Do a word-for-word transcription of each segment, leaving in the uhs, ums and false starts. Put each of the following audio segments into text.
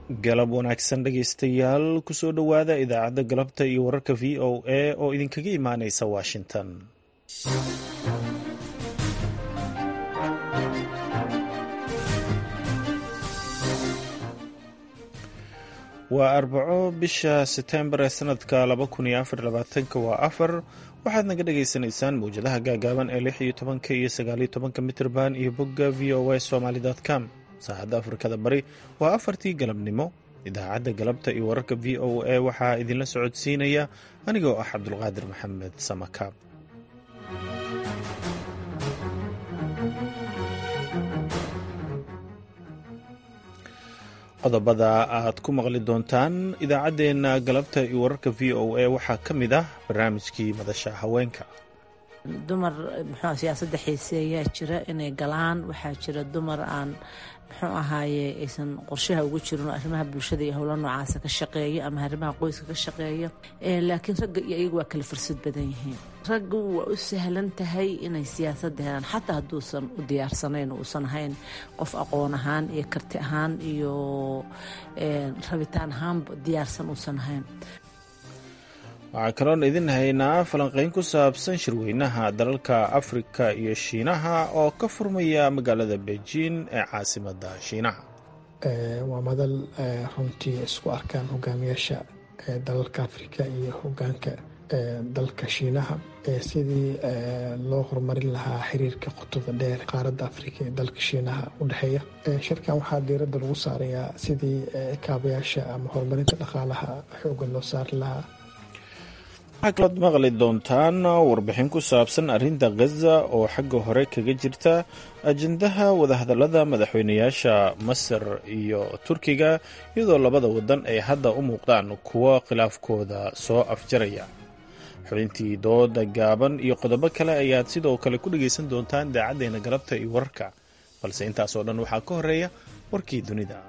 galab wanaagsan dhegaystayaal kusoo dhowaada idaacadda galabta iyo wararka v o a oo idinkaga imaaneysa washington. waa arbaco bisha setembar ee sanadka laba kun iyo afar iyo labaatanka waa afar waxaad naga dhagaysanaysaan mawjadaha gaagaaban ee lix iyo tobanka iyo sagaal iyo tobanka mitirban iyo bogga v o a somali dot com. saacadda afrikada bari waa afartii galabnimo. idaacadda galabta iyo wararka v o a waxaa idinla socodsiinaya anigoo ah cabdulqaadir maxamed samakaab. qodobada aad ku maqli doontaan idaacaddeenna galabta iyo wararka v o a waxaa ka mid ah barnaamijkii madasha haweenka. dumar muxuu siyaasadda xiiseeyaa jira inay galaan, waxaa jira dumar aan muxuu ahaaye aysan qorshaha ugu jirin arrimaha bulshada iyo howlo noocaasa ka shaqeeya ama arrimaha qoyska ka shaqeeya, laakiin ragga iyo iyagu waa kala fursad badan yihiin. raggu waa u sahlan tahay inay siyaasadda helaan xataa hadduusan u diyaarsanayn, uusan ahayn qof aqoon ahaan iyo karti ahaan iyo rabitaan ahaanba diyaarsan uusan ahayn. waxaa kaloon idin haynaa falanqayn ku saabsan shirweynaha dalalka afrika iyo shiinaha oo ka furmaya magaalada beijing ee caasimadda shiinaha. waa madal runtii isku arkaan hogaamiyaasha dalalka afrika iyo hogaanka dalka shiinaha sidii loo horumarin lahaa xiriirka qotada dheer qaaradda afrika ee dalka shiinaha u dhexeeya. shirkan waxaa diiradda lagu saarayaa sidii kaabayaasha ama horumarinta dhaqaalaha xoogan loo saari lahaa. waxaa kalood maqli doontaan warbixin ku saabsan arrinta ghaza oo xagga hore kaga jirta ajendaha wadahadallada madaxweynayaasha masar iyo turkiga, iyadoo labada wadan ay hadda u muuqdaan kuwo khilaafkooda soo afjaraya. xubintii dooda gaaban iyo qodobo kale ayaad sidoo kale ku dhagaysan doontaan idaacaddeena galabta iyo wararka, balse intaasoo dhan waxaa ka horeeya warkii dunida.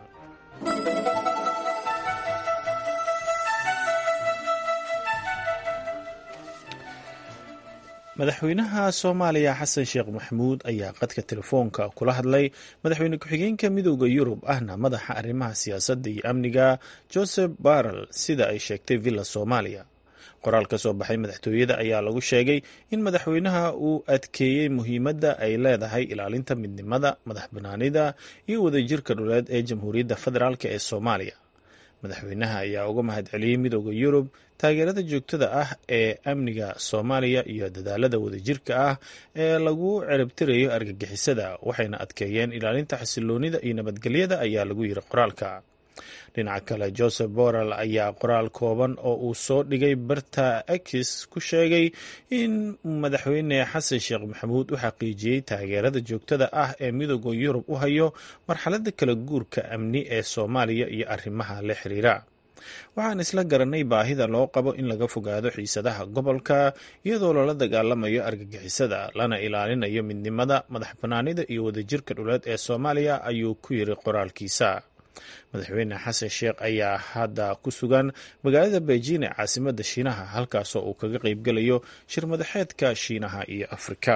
madaxweynaha soomaaliya xasan sheekh maxamuud ayaa qadka telefoonka kula hadlay madaxweyne ku-xigeenka midooda yurub ahna madaxa arrimaha siyaasadda iyo amniga joseph barrel, sida ay sheegtay villa soomaaliya. qoraal ka soo baxay madaxtooyada ayaa lagu sheegay in madaxweynaha uu adkeeyey muhiimadda ay leedahay ilaalinta midnimada, madax banaanida iyo wadajirka dhuleed ee jamhuuriyadda federaalk ee soomaaliya. madaxweynaha ayaa uga mahadceliyey midooda yurub taageerada joogtada ah ee amniga soomaaliya iyo dadaalada wadajirka ah ee lagu ciribtirayo argagixisada, waxayna adkeeyeen ilaalinta xasiloonida iyo nabadgelyada ayaa lagu yiri qoraalka. dhinaca kale, joseph borrell ayaa qoraal kooban oo uu soo dhigay barta x ku sheegay in madaxweyne xasan sheekh maxamuud u xaqiijiyey taageerada joogtada ah ee midooda yurub u hayo marxaladda kala guurka amni ee soomaaliya iyo arrimaha la xiriira. waxaan isla garanay baahida loo qabo in laga fogaado xiisadaha gobolka iyadoo lala dagaalamayo argagixisada, lana ilaalinayo midnimada, madax banaanida iyo wadajirka dhuleed ee soomaaliya, ayuu ku yiri qoraalkiisa. madaxweyne xasan sheekh ayaa hadda ku sugan magaalada beijing ee caasimadda shiinaha, halkaasoo uu kaga qaybgalayo shir madaxeedka shiinaha iyo afrika.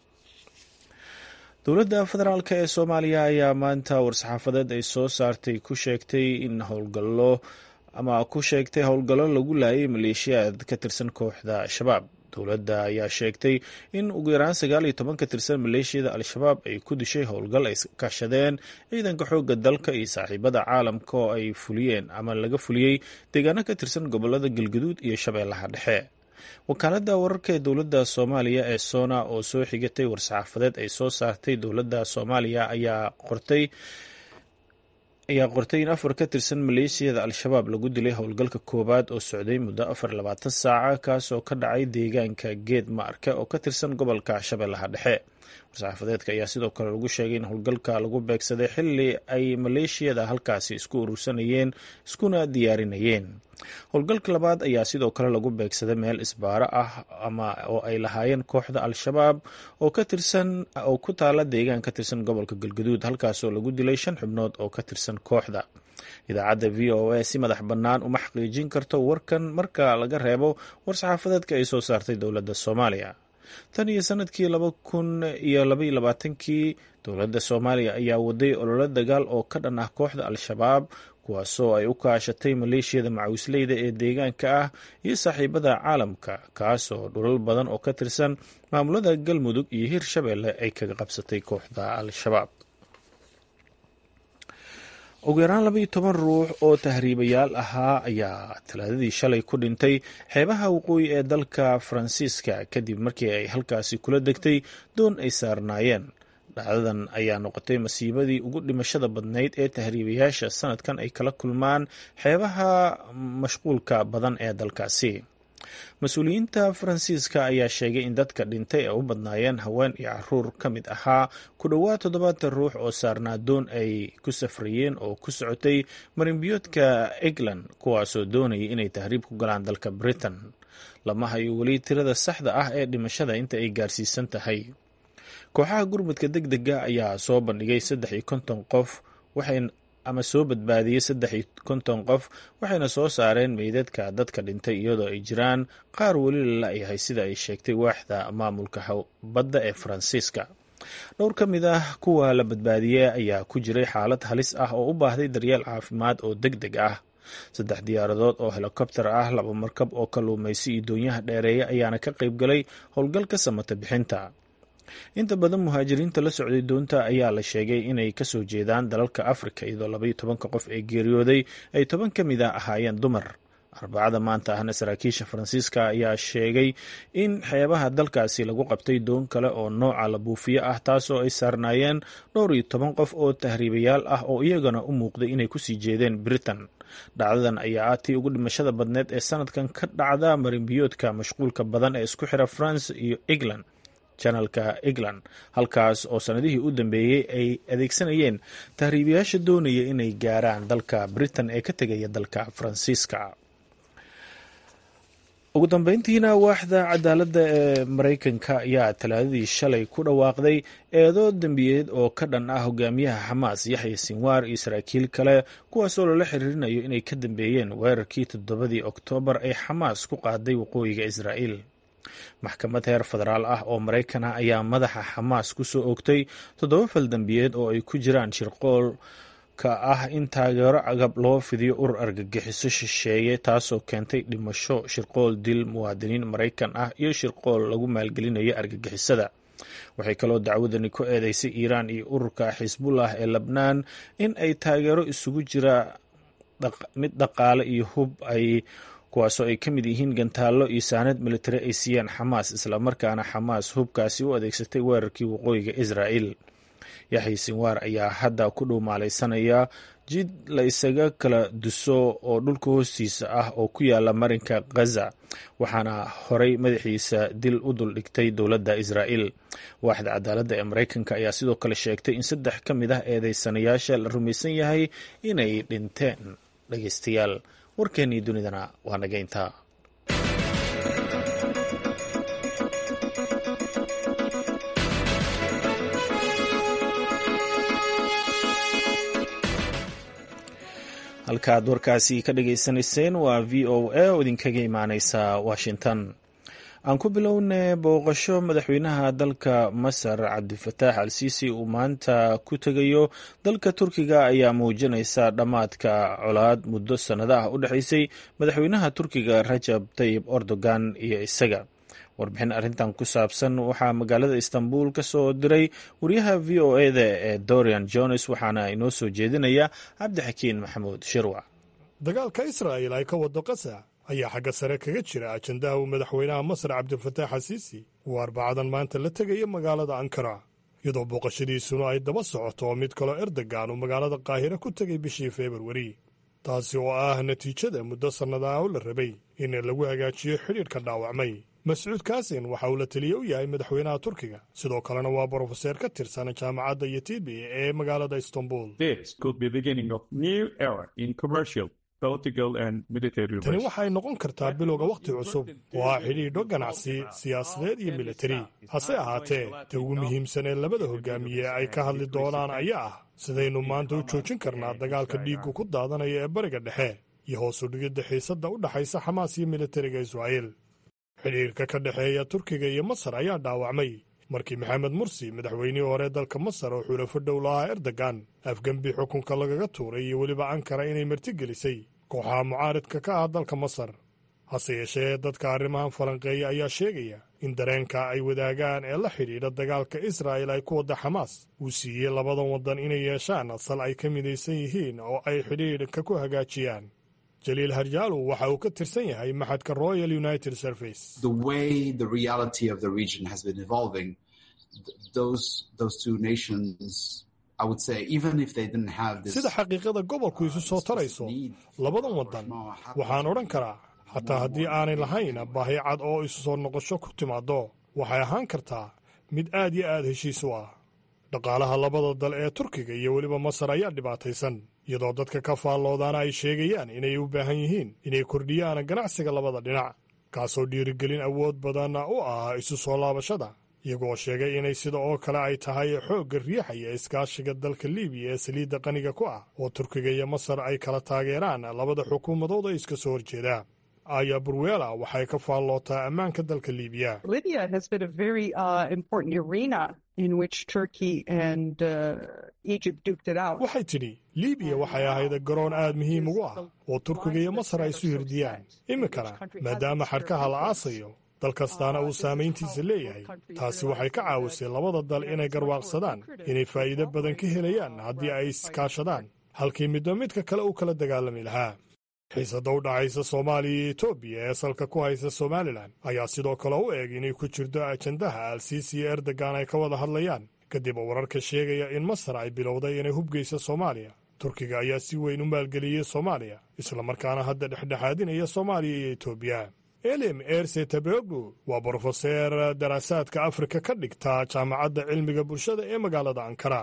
dowladda federaalk ee soomaaliya ayaa maanta war-saxaafadeed ay soo saartay ku sheegtay in howlgallo ama ku sheegtay howlgallo lagu laayay maleeshiyaad ka tirsan kooxda al-shabaab. dowladda ayaa sheegtay in ugu yaraan sagaal iyo toban ka tirsan maleeshiyada al-shabaab ay ku dishay howlgal ay kaashadeen ciidanka xoogga dalka iyo saaxiibada caalamka oo ay fuliyeen ama laga fuliyey deegaano ka tirsan gobolada galgaduud iyo shabeellaha dhexe. wakaaladda wararka ee dowladda soomaaliya ee sona oo soo xigatay war-saxaafadeed ay soo saartay dowladda soomaaliya ayaa qortay ayaa qortay in afar ka tirsan maleeshiyada al-shabaab lagu dilay howlgalka koowaad oo socday muddo afar iyo labaatan saaca, kaas oo ka dhacay deegaanka geed maarka oo ka tirsan gobolka shabeellaha dhexe. war-saxaafadeedka ayaa sidoo kale lagu sheegay in howlgalka lagu beegsaday xilli ay maleeshiyada halkaasi isku urursanayeen iskuna diyaarinayeen. howlgalka labaad ayaa sidoo kale lagu beegsaday meel isbaaro ah ama oo ay lahaayeen kooxda al-shabaab oo ka tirsan oo ku taala deegaan ka tirsan gobolka galgaduud, halkaasoo lagu dilay shan xubnood oo ka tirsan kooxda. idaacadda v o a si madax bannaan uma xaqiijin karto warkan marka laga reebo war-saxaafadeedka ay soo saartay dowladda soomaaliya. tan iyo sanadkii laba kun iyo labaiyo labaatankii dowladda soomaaliya ayaa waday ololo dagaal oo ka dhan ah kooxda al-shabaab kuwaasoo ay u kaashatay maleeshiyada macawisleyda ee deegaanka ah iyo saaxiibada caalamka kaasoo dhulal badan oo ka tirsan maamulada galmudug iyo hirshabeelle ay kaga qabsatay kooxda al-shabaab. ugu yaraan labaiyo toban ruux oo tahriibayaal ahaa ayaa talaadadii shalay ku dhintay xeebaha waqooyi ee dalka faransiiska kadib markii ay halkaasi kula degtay doon ay saarnaayeen. dhacdadan ayaa noqotay masiibadii ugu dhimashada badnayd ee tahriibayaasha sanadkan ay kala kulmaan xeebaha mashquulka badan ee dalkaasi. mas-uuliyiinta faransiiska ayaa sheegay in dadka dhintay ay u badnaayeen haween iyo caruur ka mid ahaa ku dhowaad toddobaatan ruux oo saarnaa doon ay ku safrayeen oo ku socotay marinbiyoodka England kuwaasoo doonayay inay tahriib ku galaan dalka Britain. lama hayo weli tirada saxda ah ee dhimashada inta ay gaarsiisan tahay. kooxaha gurmudka deg dega ayaa soo bandhigay saddex iyo konton qof waxay ama soo badbaadiyey saddex iyo konton qof waxayna soo saareen meydadka dadka dhintay iyadoo ay jiraan qaar weli la yahay sida ay sheegtay waaxda maamulka badda ee Faransiiska. dhowr ka mid ah kuwa la badbaadiyey ayaa ku jiray xaalad halis ah oo u baahday daryeel caafimaad oo deg deg ah. saddex diyaaradood oo helikobtar ah, laba markab oo kalluumaysi iyo doonyaha dheereeya ayaana ka qayb galay howlgalka samata bixinta. inta badan muhaajiriinta la socday doonta ayaa la sheegay inay kasoo jeedaan dalalka Afrika iyadoo labaiyo tobanka qof ee geeriyooday ay toban ka mid a ahaayeen dumar. arbacada maanta ahna saraakiisha Faransiiska ayaa sheegay in xeebaha dalkaasi lagu qabtay doon kale oo nooca la buufiyo ah taasoo ay saarnaayeen dhowr iyo toban qof oo tahriibayaal ah oo iyagana u muuqday inay kusii jeedeen Britain. dhacdadan ayaa ah tii ugu dhimashada badneed ee sanadkan ka dhacda marinbiyoodka mashquulka badan ee isku xira France iyo England janalka England halkaas oo sanadihii u dambeeyey ay adeegsanayeen tahriibayaasha doonaya inay gaaraan dalka Britain ee ka tegaya dalka Faransiiska. ugu dambeyntiina waaxda cadaaladda ee Mareykanka ayaa talaadadii shalay ku dhawaaqday eedo dambiyeed oo ka dhan ah hogaamiyaha Xamaas Yaxya Sinwaar iyo saraakiil kale kuwaasoo lala xiriirinayo inay ka dambeeyeen weerarkii toddobadii Oktoobar ee Xamaas ku qaaday waqooyiga Israa'iil. maxkamad heer federaal ah oo Mareykan ah ayaa madaxa Xamaas ku soo oogtay toddoba fal dambiyeed oo ay ku jiraan shirqool ka ah in taageero agab loo fidiyo urur argagixiso shisheeye taasoo keentay dhimasho, shirqool dil muwaadiniin Mareykan ah iyo shirqool lagu maalgelinayo argagixisada. waxay kaloo dacwadani ku eedeysay Iiraan iyo ururka Xisbullah ee Lebnaan in ay taageero isugu jira mid dhaqaale iyo hub ay kuwaasoo ay ka mid yihiin gantaallo iyo saanad militari ay siiyaan Xamaas islamarkaana Xamaas hubkaasi u adeegsatay weerarkii waqooyiga Israa'iil. Yaxya Sinwaar ayaa hadda ku dhow maalaysanaya jid la isaga kala duso oo dhulka hoostiisa ah oo ku yaala marinka Gaza waxaana horey madaxiisa dil u duldhigtay dowladda Israa'iil. waaxda cadaaladda ee Mareykanka ayaa sidoo kale sheegtay in saddex ka mid ah eedeysanayaasha la rumaysan yahay inay dhinteen. dhageystayaal warkeennii dunidana waa naga intaa. halkaad warkaasi ka dhageysanayseen waa v o a oo idinkaga imaaneysa Washington. aan ku bilownay booqasho madaxweynaha dalka Masar Cabdilfataax al-Siisi uu maanta ku tegayo dalka Turkiga ayaa muujinaysa dhammaadka colaad muddo sanado ah u dhexaysay madaxweynaha Turkiga Rajab Tayyip Erdogan iyo isaga. warbixin arrintan ku saabsan waxaa magaalada Istanbul ka soo diray wariyaha v o a-da ee Dorian Jones waxaana inoo soo jeedinaya Cabdixakiin Maxamuud Shirwac. dagaalka Israa'iil ay ka wado Gaza ayaa xagga sare kaga jira ajandaha uu madaxweynaha Masar Cabdilfataax al-Siisi uu arbacadan maanta la tegaya magaalada Ankara iyadoo booqashadiisuna ay daba socoto mid kaloo Erdogan uu magaalada Qaahira ku tegay bishii Februari. taasi oo ah natiijada muddo sannadaha oo la rabay in lagu hagaajiyo xidhiidhka dhaawacmay. mascuud kaasin waxa uu la taliye u yahay madaxweynaha Turkiga sidoo kalena waa brofeser ka tirsan jaamacadda Yatibi ee magaalada Istanbul. tani waxay noqon kartaa bilowga wakhti cusub oo ah xidhiidho ganacsi, siyaasadeed iyo militari. hase ahaatee ta ugu muhiimsan ee labada hogaamiye ay ka hadli doonaan ayaa ah sidaynu maanta u joojin karnaa dagaalka dhiiggu ku daadanaya ee bariga dhexe iyo hoos u dhigidda xiisadda u dhaxaysa Xamaas iyo militariga Israa'iil. xidhiirka ka dhexeeya turkiga iyo masar ayaa dhaawacmay markii maxamed mursi madaxweynihii hore dalka masar oo xulafo dhow lahaa erdogan afgembi xukunka lagaga tuuray iyo weliba ankara inay martigelisay kooxaha mucaaridka ka ah dalka masar hase yeeshee dadka arrimahan falanqeeya ayaa sheegaya in dareenka ay wadaagaan ee la xidhiidha dagaalka israa'il ay ku wadda xamaas uu siiyey labadan waddan inay yeeshaan asal ay ka midaysan yihiin oo ay xidhiidhka ku hagaajiyaan jaliil harjaalu waxa uu ka tirsan yahay maxadka royal united service sida xaqiiqada gobolku isu soo tarayso labadan waddan waxaan odhan karaa xataa haddii aanay lahayn baahi cad oo isu soo noqosho ku timaaddo waxay ahaan kartaa mid aad iyo aad heshiis u ah dhaqaalaha labada dal ee turkiga iyo weliba masar ayaa dhibaataysan iyadoo dadka ka faalloodaana ay sheegayaan inay u baahan yihiin inay kordhiyaan ganacsiga labada dhinac kaasoo dhiirigelin awood badan u ah isu soo laabashada iyagoo sheegay inay sida oo kale ay tahay xoogga riixaya iskaashiga dalka libiya ee saliidda qaniga ku ah oo turkiga iyo masar ay kala taageeraan labada xukuumadood ee iska soo horjeeda aya burwela waxay ka faallootaa ammaanka dalka libiya waxay tidhi libiya waxay ahayd garoon aad muhiim ugu ah oo turkiga iyo masar ay isu hirdiyaan iminkana maadaama xadhkaha la aasayo dal kastaana uu saamayntiisa leeyahay taasi waxay ka caawisay labada dal inay garwaaqsadaan inay faa'iido badan ka helayaan haddii ay iskaashadaan halkii midba midka kale u kala dagaalami lahaa xiisada u dhacaysa soomaaliya iyo etoobiya ee salka ku haysa somalilan ayaa sidoo kale u eeg inay ku jirto ajandaha alsiisi iyo erdogan ay ka wada hadlayaan kadib wararka sheegaya in masar ay bilowday inay hubgeysa soomaaliya turkiga ayaa si weyn u maalgeliyey soomaaliya islamarkaana hadda dhexdhexaadinaya soomaaliya iyo etoobiya elim erse tabegu waa brofeseer daraasaadka afrika ka dhigta jaamacadda cilmiga bulshada ee magaalada ankara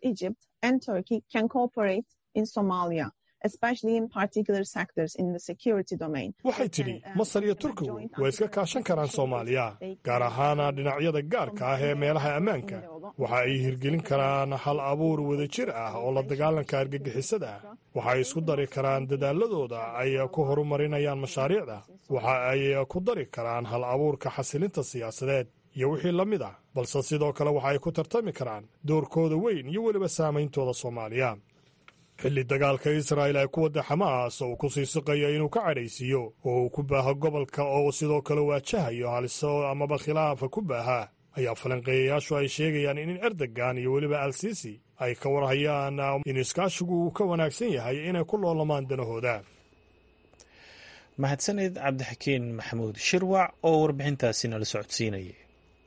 waxay tidhi masar iyo turkigu way iska kaashan karaan soomaaliya gaar ahaana dhinacyada gaarka ah ee meelaha ammaanka waxa ay hirgelin karaan hal abuur wadajir ah oo la dagaalanka argagixisada ah waxa ay isku dari karaan dadaaladooda ay ku horumarinayaan mashaariicda waxa ay ku dari karaan hal abuurka xasilinta siyaasadeed iyo wixii la mid ah balse sidoo kale waxa ay ku tartami karaan doorkooda weyn iyo weliba saameyntooda soomaaliya xilli dagaalka israa'il ay ku wadda xamaas oo uu ku sii siqayo inuu ka cadhaysiiyo oo uu ku baaho gobolka oo sidoo kale waajahayo haliso amaba khilaafa ku baaha ayaa falanqeeyayaashu ay sheegayaan in erdogan iyo weliba alsiisi ay ka warhayaan in iskaashigu uu ka wanaagsan yahay inay ku loolamaan danahooda mahadsanid cabdixakiin maxamuud shirwac oo warbixintaasi nala socodsiinayay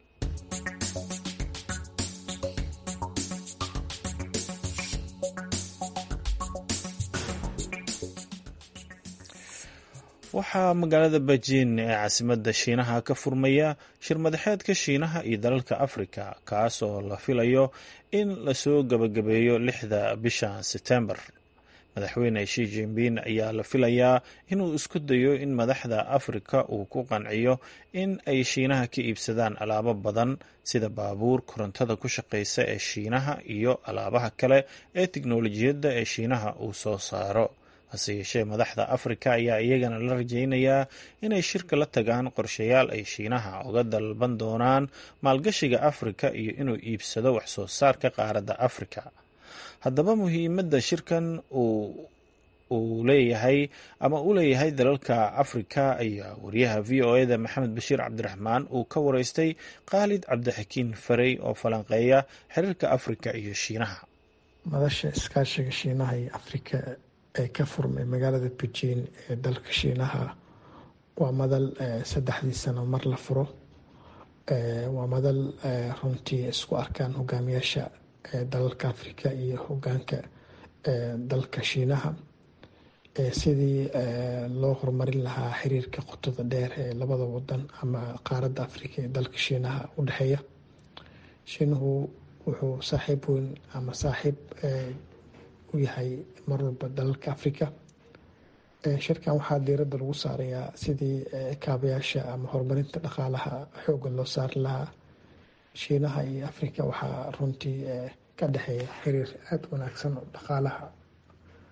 waxaa magaalada beijing ee caasimadda shiinaha ka furmaya shir madaxeedka shiinaha iyo dalalka afrika kaas oo la filayo in lasoo gabagabeeyo lixda bisha setembar madaxweyne shi jinping ayaa la filayaa inuu isku dayo in madaxda afrika uu ku qanciyo in ay shiinaha ka iibsadaan alaabo badan sida baabuur korontada ku shaqeysa ee shiinaha iyo alaabaha kale ee tiknolojiyadda ee shiinaha uu soo saaro hase yeeshee madaxda afrika ayaa iyagana la rajaynayaa inay shirka la tagaan qorshayaal ay shiinaha uga dalban doonaan maalgashiga afrika iyo inuu iibsado wax soo saarka qaaradda afrika haddaba muhiimadda shirkan uu leeyahay ama u leeyahay dalalka afrika ayaa wariyaha v o eda maxamed bashiir cabdiraxmaan uu ka wareystay khaalid cabdixakiin farey oo falanqeeya xiriirka afrika iyo shiinaha madasha iskaashiga shiinaha iyo afrika ee ka furmay magaalada beijing ee dalka shiinaha waa madal saddexdii sano mar la furo waa madal runtii isku arkaan hogaamiyaasha dalalka afrika iyo hogaanka dalka shiinaha sidii loo horumarin lahaa xiriirka qotada dheer ee labada wadan ama qaaradda afrika ee dalka shiinaha u dhexeeya shiinuhu wuxuu saaxiib weyn ama saaxiib u yahay mar walba dalalka afrika shirkan waxaa diiradda lagu saarayaa sidii kaabayaasha ama horumarinta dhaqaalaha xooga loo saari lahaa shiinaha iyo afrika waxaa runtii ka dhexeeya xiriir aada wanaagsan oo dhaqaalaha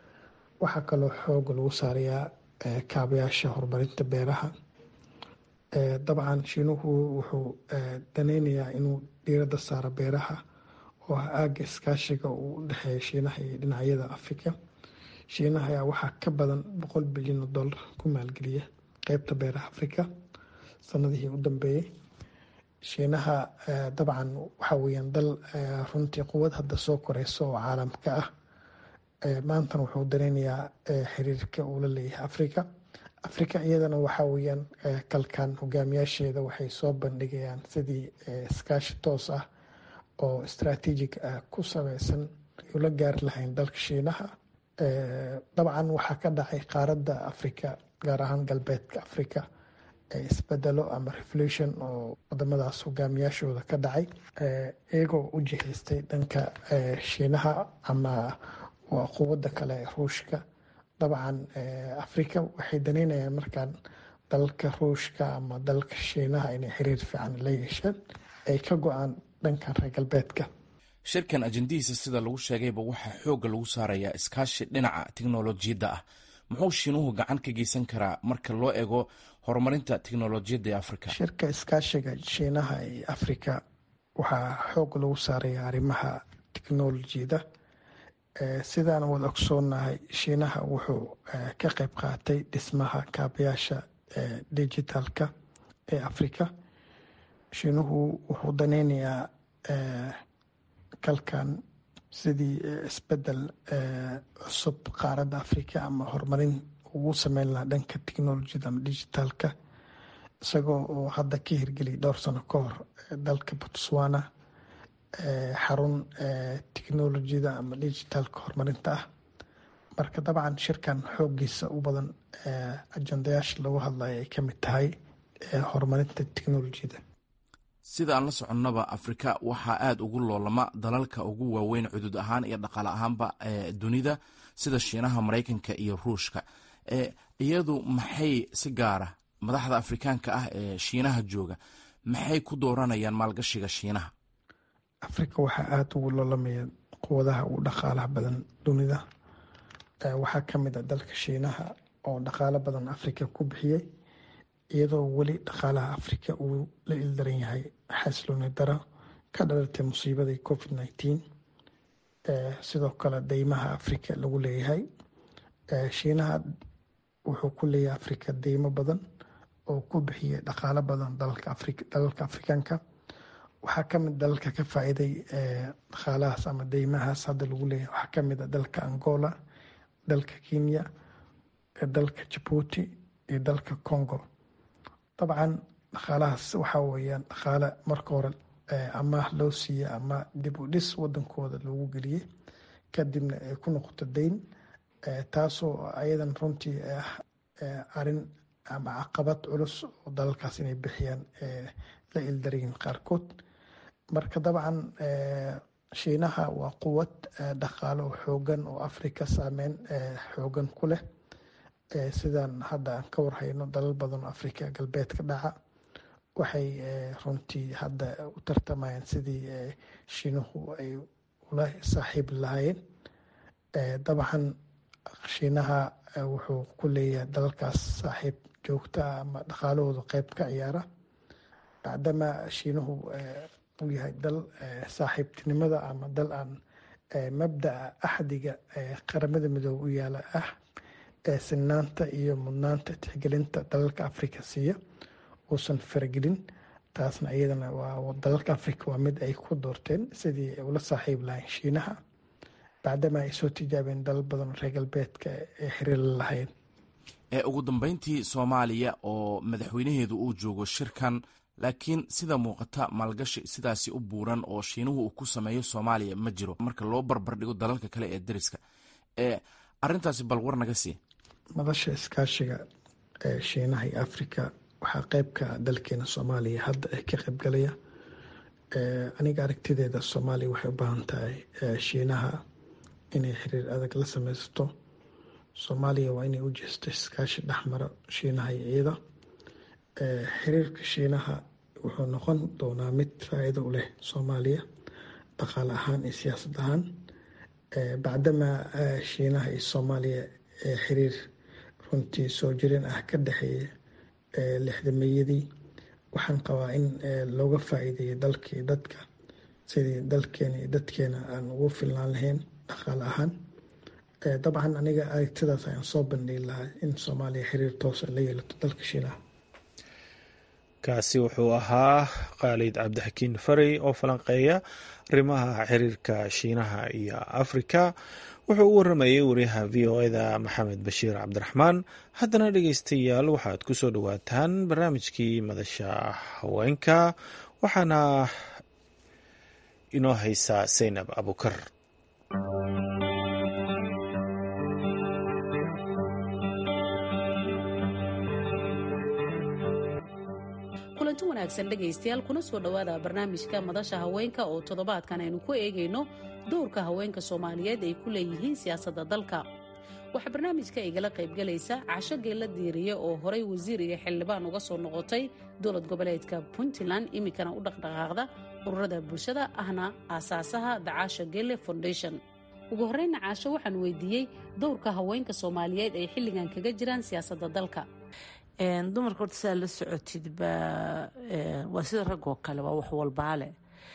waxaa kaloo xooga lagu saarayaa kaabayaasha horumarinta beeraha dabcan shiinuhu wuxuu daneynayaa inuu diiradda saaro beeraha oo ah aaga iskaashiga uu u dhexeeya shiinaha iyo dhinacyada afrika. shiinaha ayaa waxaa ka badan boqol bilyan oo dollar ku maalgeliya qeybta beeraha afrika sanadihii u dambeeyey. shiinaha dabcan waxaa weyaan dal runtii quwad hadda soo koreyso oo caalamka ah. maantana wuxuu daneynayaa xiriirka uu la leeyahay afrika afrika iyadana waxaa weyaan kalkaan hogaamiyaasheeda waxay soo bandhigayaan sidii iskaashi toos ah oo istraatiijig ah ku sameysan ula gaari lahayn dalka shiinaha. dabcan waxaa ka dhacay qaaradda afrika gaar ahaan galbeedka afrika isbedelo ama revolution oo wadamadaas hogaamiyaashooda ka dhacay iyagoo u jihaystay dhanka shiinaha ama waa quwadda kale ruushka. dabcan afrika waxay daneynayaan markaan dalka ruushka ama dalka shiinaha inay xiriir fiican la yeesheen ay ka go-aan dhankan reer galbeedka. shirkan ajendihiisa sida lagu sheegayba waxaa xoogga lagu saarayaa iskaashi dhinaca tiknolojiyadda ah. muxuu shiinuhu gacan ka geysan karaa marka loo eego horumarinta tiknolojiyadda ee afrika? shirka iskaashiga shiinaha ee afrika waxaa xoog lagu saaraya arrimaha tiknolojiyada. sidaan wada ogsoonahay shiinaha wuxuu ka qayb qaatay dhismaha kaabayaasha digitalka ee afrika. shiinuhu wuxuu daneynayaa kalkan sidii isbedel cusub qaaradda afrika ama horumarin ugu sameyn lahaa dhanka technolojiyada ama digitalka, isagoo oo hadda ka hirgeliyay dhowr sano ka hor dalka botswana xarun technolojiyada ama digitalka horumarinta ah. marka dabcan shirkan xoogiisa u badan ajandayaasha lagu hadlayo ay kamid tahay horumarinta technolojiyada. sida aan la soconnaba afrika waxaa aada ugu loolama dalalka ugu waaweyn cudud ahaan iyo dhaqaale ahaanba dunida sida shiinaha, maraykanka iyo ruushka. iyadu maxay si gaara madaxda afrikaanka ah ee shiinaha jooga maxay ku dooranayaan maalgashiga shiinaha? afrika waxaa aada ugu loolamaya quwadaha ugu dhaqaalaha badan dunida. waxaa kamid a dalka shiinaha oo dhaqaalo badan afrika ku bixiyey, iyadoo weli dhaqaalaha afrika uu la ildaran yahay xasilooni daro ka dhalatay musiibadii covid nineteen. sidoo kale deymaha afrika lagu leeyahay. shiinaha wuxuu ku leeyahay afrika deymo badan oo ku bixiyay dhaqaalo badan dalalka afrikaanka. waxaa kamid dalalka ka faa'iiday dhaqaalahaas ama deymahaas hadda lagu leeyahay waxaa kamid a dalka angola, dalka kenya, dalka jabuuti iyo dalka congo. dabcan dhaqaalahaas waxaa weyaan dhaqaale marka hore amaah loo siiyey ama dib u dhis wadankooda loogu geliyey, kadibna ay ku noqoto deyn, taasoo ayadan runtii ah arin ama caqabad culus oo dalalkaas inay bixiyaan la ildaryin qaarkood. marka dabcan shiinaha waa quwad dhaqaale oo xoogan oo afrika saameyn xoogan ku leh. sidaan hadda aan ka warhayno dalal badan oo afrika galbeed ka dhaca waxay runtii hadda u tartamayaan sidii shiinuhu ay ula saaxiib lahaayeen. dabcan shiinaha wuxuu ku leeyahay dalalkaas saaxiib joogta ah ama dhaqaalahooda qeyb ka ciyaara, bacdama shiinuhu uu yahay dal saaxiibtinimada ama dal aan mabda'a axdiga qaramada midoobe u yaala ah sinaanta iyo mudnaanta tixgelinta dalalka afrika siiya uusan faragelin. taasna iyadana waa dalalka afrika waa mid ay ku doorteen sidii ay ula saaxiib lahayn shiinaha, bacdama ay soo tijaabeen dalal badan reer galbeedka ee xiriir la lahayn. ugu dambeyntii soomaaliya oo madaxweynaheedu uu joogo shirkan, laakiin sida muuqata maalgashi sidaasi u buuran oo shiinuhu uu ku sameeyo soomaaliya ma jiro marka loo barbar dhigo dalalka kale ee dariska. arintaasi bal war naga sii. madasha iskaashiga ee shiinaha iyo afrika waxaa qeybka dalkeena soomaaliya hadda ay ka qeybgalaya. aniga aragtideeda soomaaliya waxay u baahan tahay shiinaha inay xiriir adag la sameysato. soomaaliya waa inay u jeesto iskaashi dhexmara shiinaha iyo iyada. xiriirka shiinaha wuxuu noqon doonaa mid faa-iido u leh soomaaliya dhaqaale ahaan iyo siyaasad ahaan, bacdama shiinaha iyo soomaaliya xiriir runtii soo jireen ah ka dhexeeya lixdameeyadii waxaan qabaa in looga faa'iideeyo dalkii dadka sidii dalkeena iyo dadkeena aan ugu filnaan lahayn dhaqaale ahaan. dabcan aniga aragtidaas ayaan soo bandhigi lahaa in soomaaliya xiriir toosa la yeelato dalka shiinaha. kaasi wuxuu ahaa khaalid cabdixakiin farey oo falanqeeya arrimaha xiriirka shiinaha iyo afrika. wuxuu u waramayay wariyaha v o eda maxamed bashiir cabdiraxmaan. haddana dhegeystayaal waxaad ku soo dhowaataan barnaamijkii madasha haweenka, waxaana inoo haysaa Zaynab Abukar. kulanti wanaagsan dhegaystayaal, kuna soo dhowaada barnaamijka madasha haweenka oo toddobaadkan aynu ku eegayno doorka haweenka Soomaaliyeed ay ku leeyihiin siyaasadda dalka. waxaa barnaamijka igala qaybgalaysa Casho Geella Diiriye oo horay wasiir iyo xildhibaan uga soo noqotay dowlad goboleedka Puntland, iminkana u dhaqdhaqaaqda ururada bulshada ahna aasaasaha The Casho Geelle Foundation. ugu horreyna Casho waxaan weydiiyey doorka haweenka Soomaaliyeed ay xilligan kaga jiraan siyaasadda dalka. dumarka horta saa la socotid baa waa sida rag oo kale, waa wax walbaale.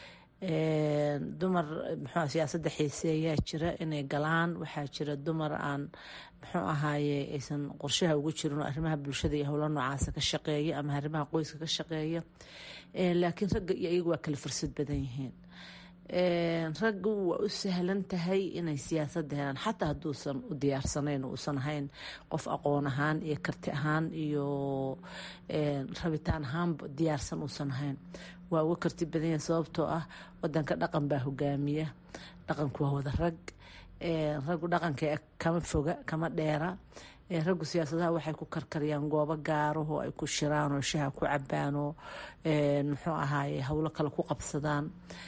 dumar muxuu siyaasadda xiiseeyaa jira inay galaan, waxaa jira dumar aan muxuu ahaaye aysan qorshaha ugu jirin arrimaha bulshada iyo howlo noocaasa ka shaqeeya ama arrimaha qoyska ka shaqeeya. laakiin ragga iyo iyagu waa kala fursad badan yihiin. raggu waa u sahlan tahay inay siyaasadda helaan xataa hadduusan u diyaarsanayn, uusan ahayn qof aqoon ahaan iyo karti ahaan iyo rabitaan ahaanba diyaarsan uusan ahayn. waa uga karti badan yahay sababtoo ah wadanka dhaqan baa hogaamiya. dhaqanku waa wada rag. raggu dhaqanka kama foga kama dheera. raggu siyaasadaha waxay ku karkariyaan goobo gaaro oo ay ku shiraan oo shaha ku cabaan oo muxuu ahaaye howlo kale ku qabsadaan.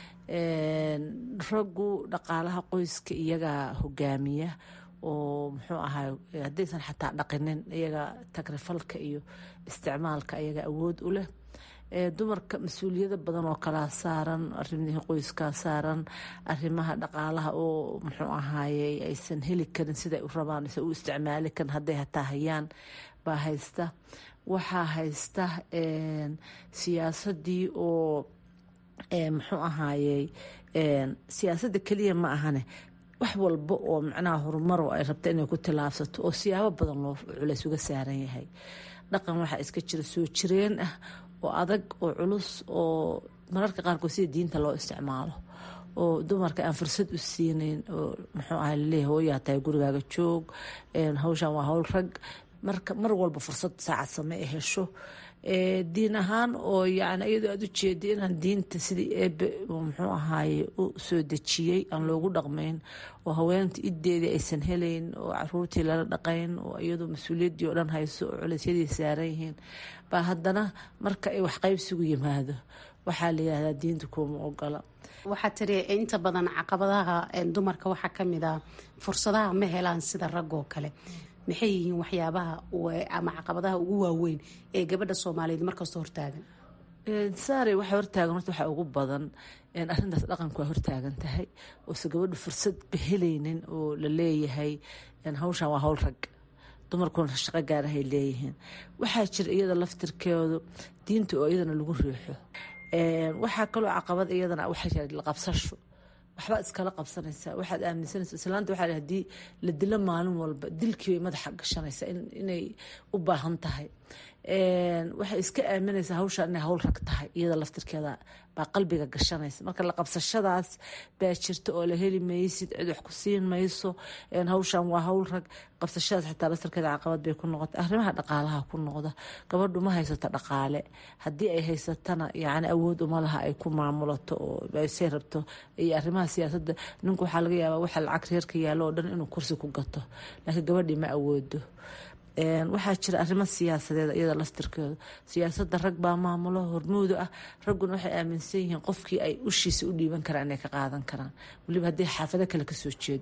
raggu dhaqaalaha qoyska iyagaa hogaamiya oo muxuu ahaay haddaysan xataa dhaqinin iyaga tagrifalka iyo isticmaalka iyaga awood u leh. dumarka mas-uuliyado badan oo kalaa saaran, arrimihii qoyskaa saaran, arrimaha dhaqaalaha oo muxuu ahaaye aysan heli karin siday u rabaan aysan u isticmaali karin hadday hataa hayaan baa haysta. waxaa haysta siyaasadii oo muxuu ahaayey siyaasadda keliya ma ahane wax walba oo macnaha horumaro ay rabta inay ku tilaabsato oo siyaabo badan loo culays uga saaran yahay. dhaqan waxaa iska jira soo jireen ah oo adag oo culus oo mararka qaarkood sida diinta loo isticmaalo oo dumarka aan fursad u siinayn oo muxuu ahay laleeyahay hooyaa tahay gurigaaga joog, hawshan waa hawl rag. marka mar walba fursad saacad same e hesho. diin ahaan oo yani iyadoo aad u jeeda inaan diinta sidii eebe muxuu ahaaye u soo dejiyey aan loogu dhaqmayn oo haweenta ideedii aysan helayn oo caruurtii lala dhaqayn oo iyadoo mas-uuliyaddii oo dhan hayso oo culeysyadii saaran yihiin baa haddana marka ay wax qaybsigu yimaado waxaa la yidhahdaa diinta kuuma ogola. waxaa tiri inta badan caqabadaha dumarka waxaa ka mid ah fursadaha ma helaan sida raggoo kale. maxay yihiin waxyaabaha ama caqabadaha ugu waaweyn ee gabadha Soomaaliyeed markasta hortaagan? saare waxaa hortaagan horta waxaa ugu badan arrintaas dhaqanku waa hortaagan tahay oo se gabadhu fursad bahelaynin oo la leeyahay hawshan waa hawl rag, dumarkuna shaqo gaarahay leeyihiin. waxaa jira iyada laftirkeedu diinta oo iyadana lagu riixo. waxaa kaloo caqabad iyadana waxaa jira la qabsasho. waxbaad iskala qabsanaysaa, waxaad aaminsanaysaa islaanta waxaa haddii la dilo maalin walba dilkii bay madaxa gashanaysaa inay u baahan tahay. waxay iska aaminaysaa hawshaan inay hawl rag tahay, iyada laftirkeeda baa qalbiga gashanaysa. marka la qabsashadaas baa jirta oo la heli maysid, cid wax ku siin mayso. hawshaan waa hawl rag. qabsashadaas xitaa laftirkeeda caqabad bay ku noqota. arrimaha dhaqaalaha ku noqda. gabadhu ma haysato dhaqaale, haddii ay haysatana yani awood uma laha ay ku maamulato oo say rabto. iyo arrimaha siyaasadda ninku waxaa laga yaabaa waxa lacag reerka yaallo oo dhan inuu kursi ku gato, laakiin gabadhii ma awoodo. waxaa jira arrimo siyaasadeed iyada laftirkeedu. siyaasadda rag baa maamulo hormuudu ah. ragguna waxay aaminsan yihiin qofkii ay ushiisa u dhiiban karaan inay ka qaadan karaan, weliba haddii xaafado kale kasoo jeedo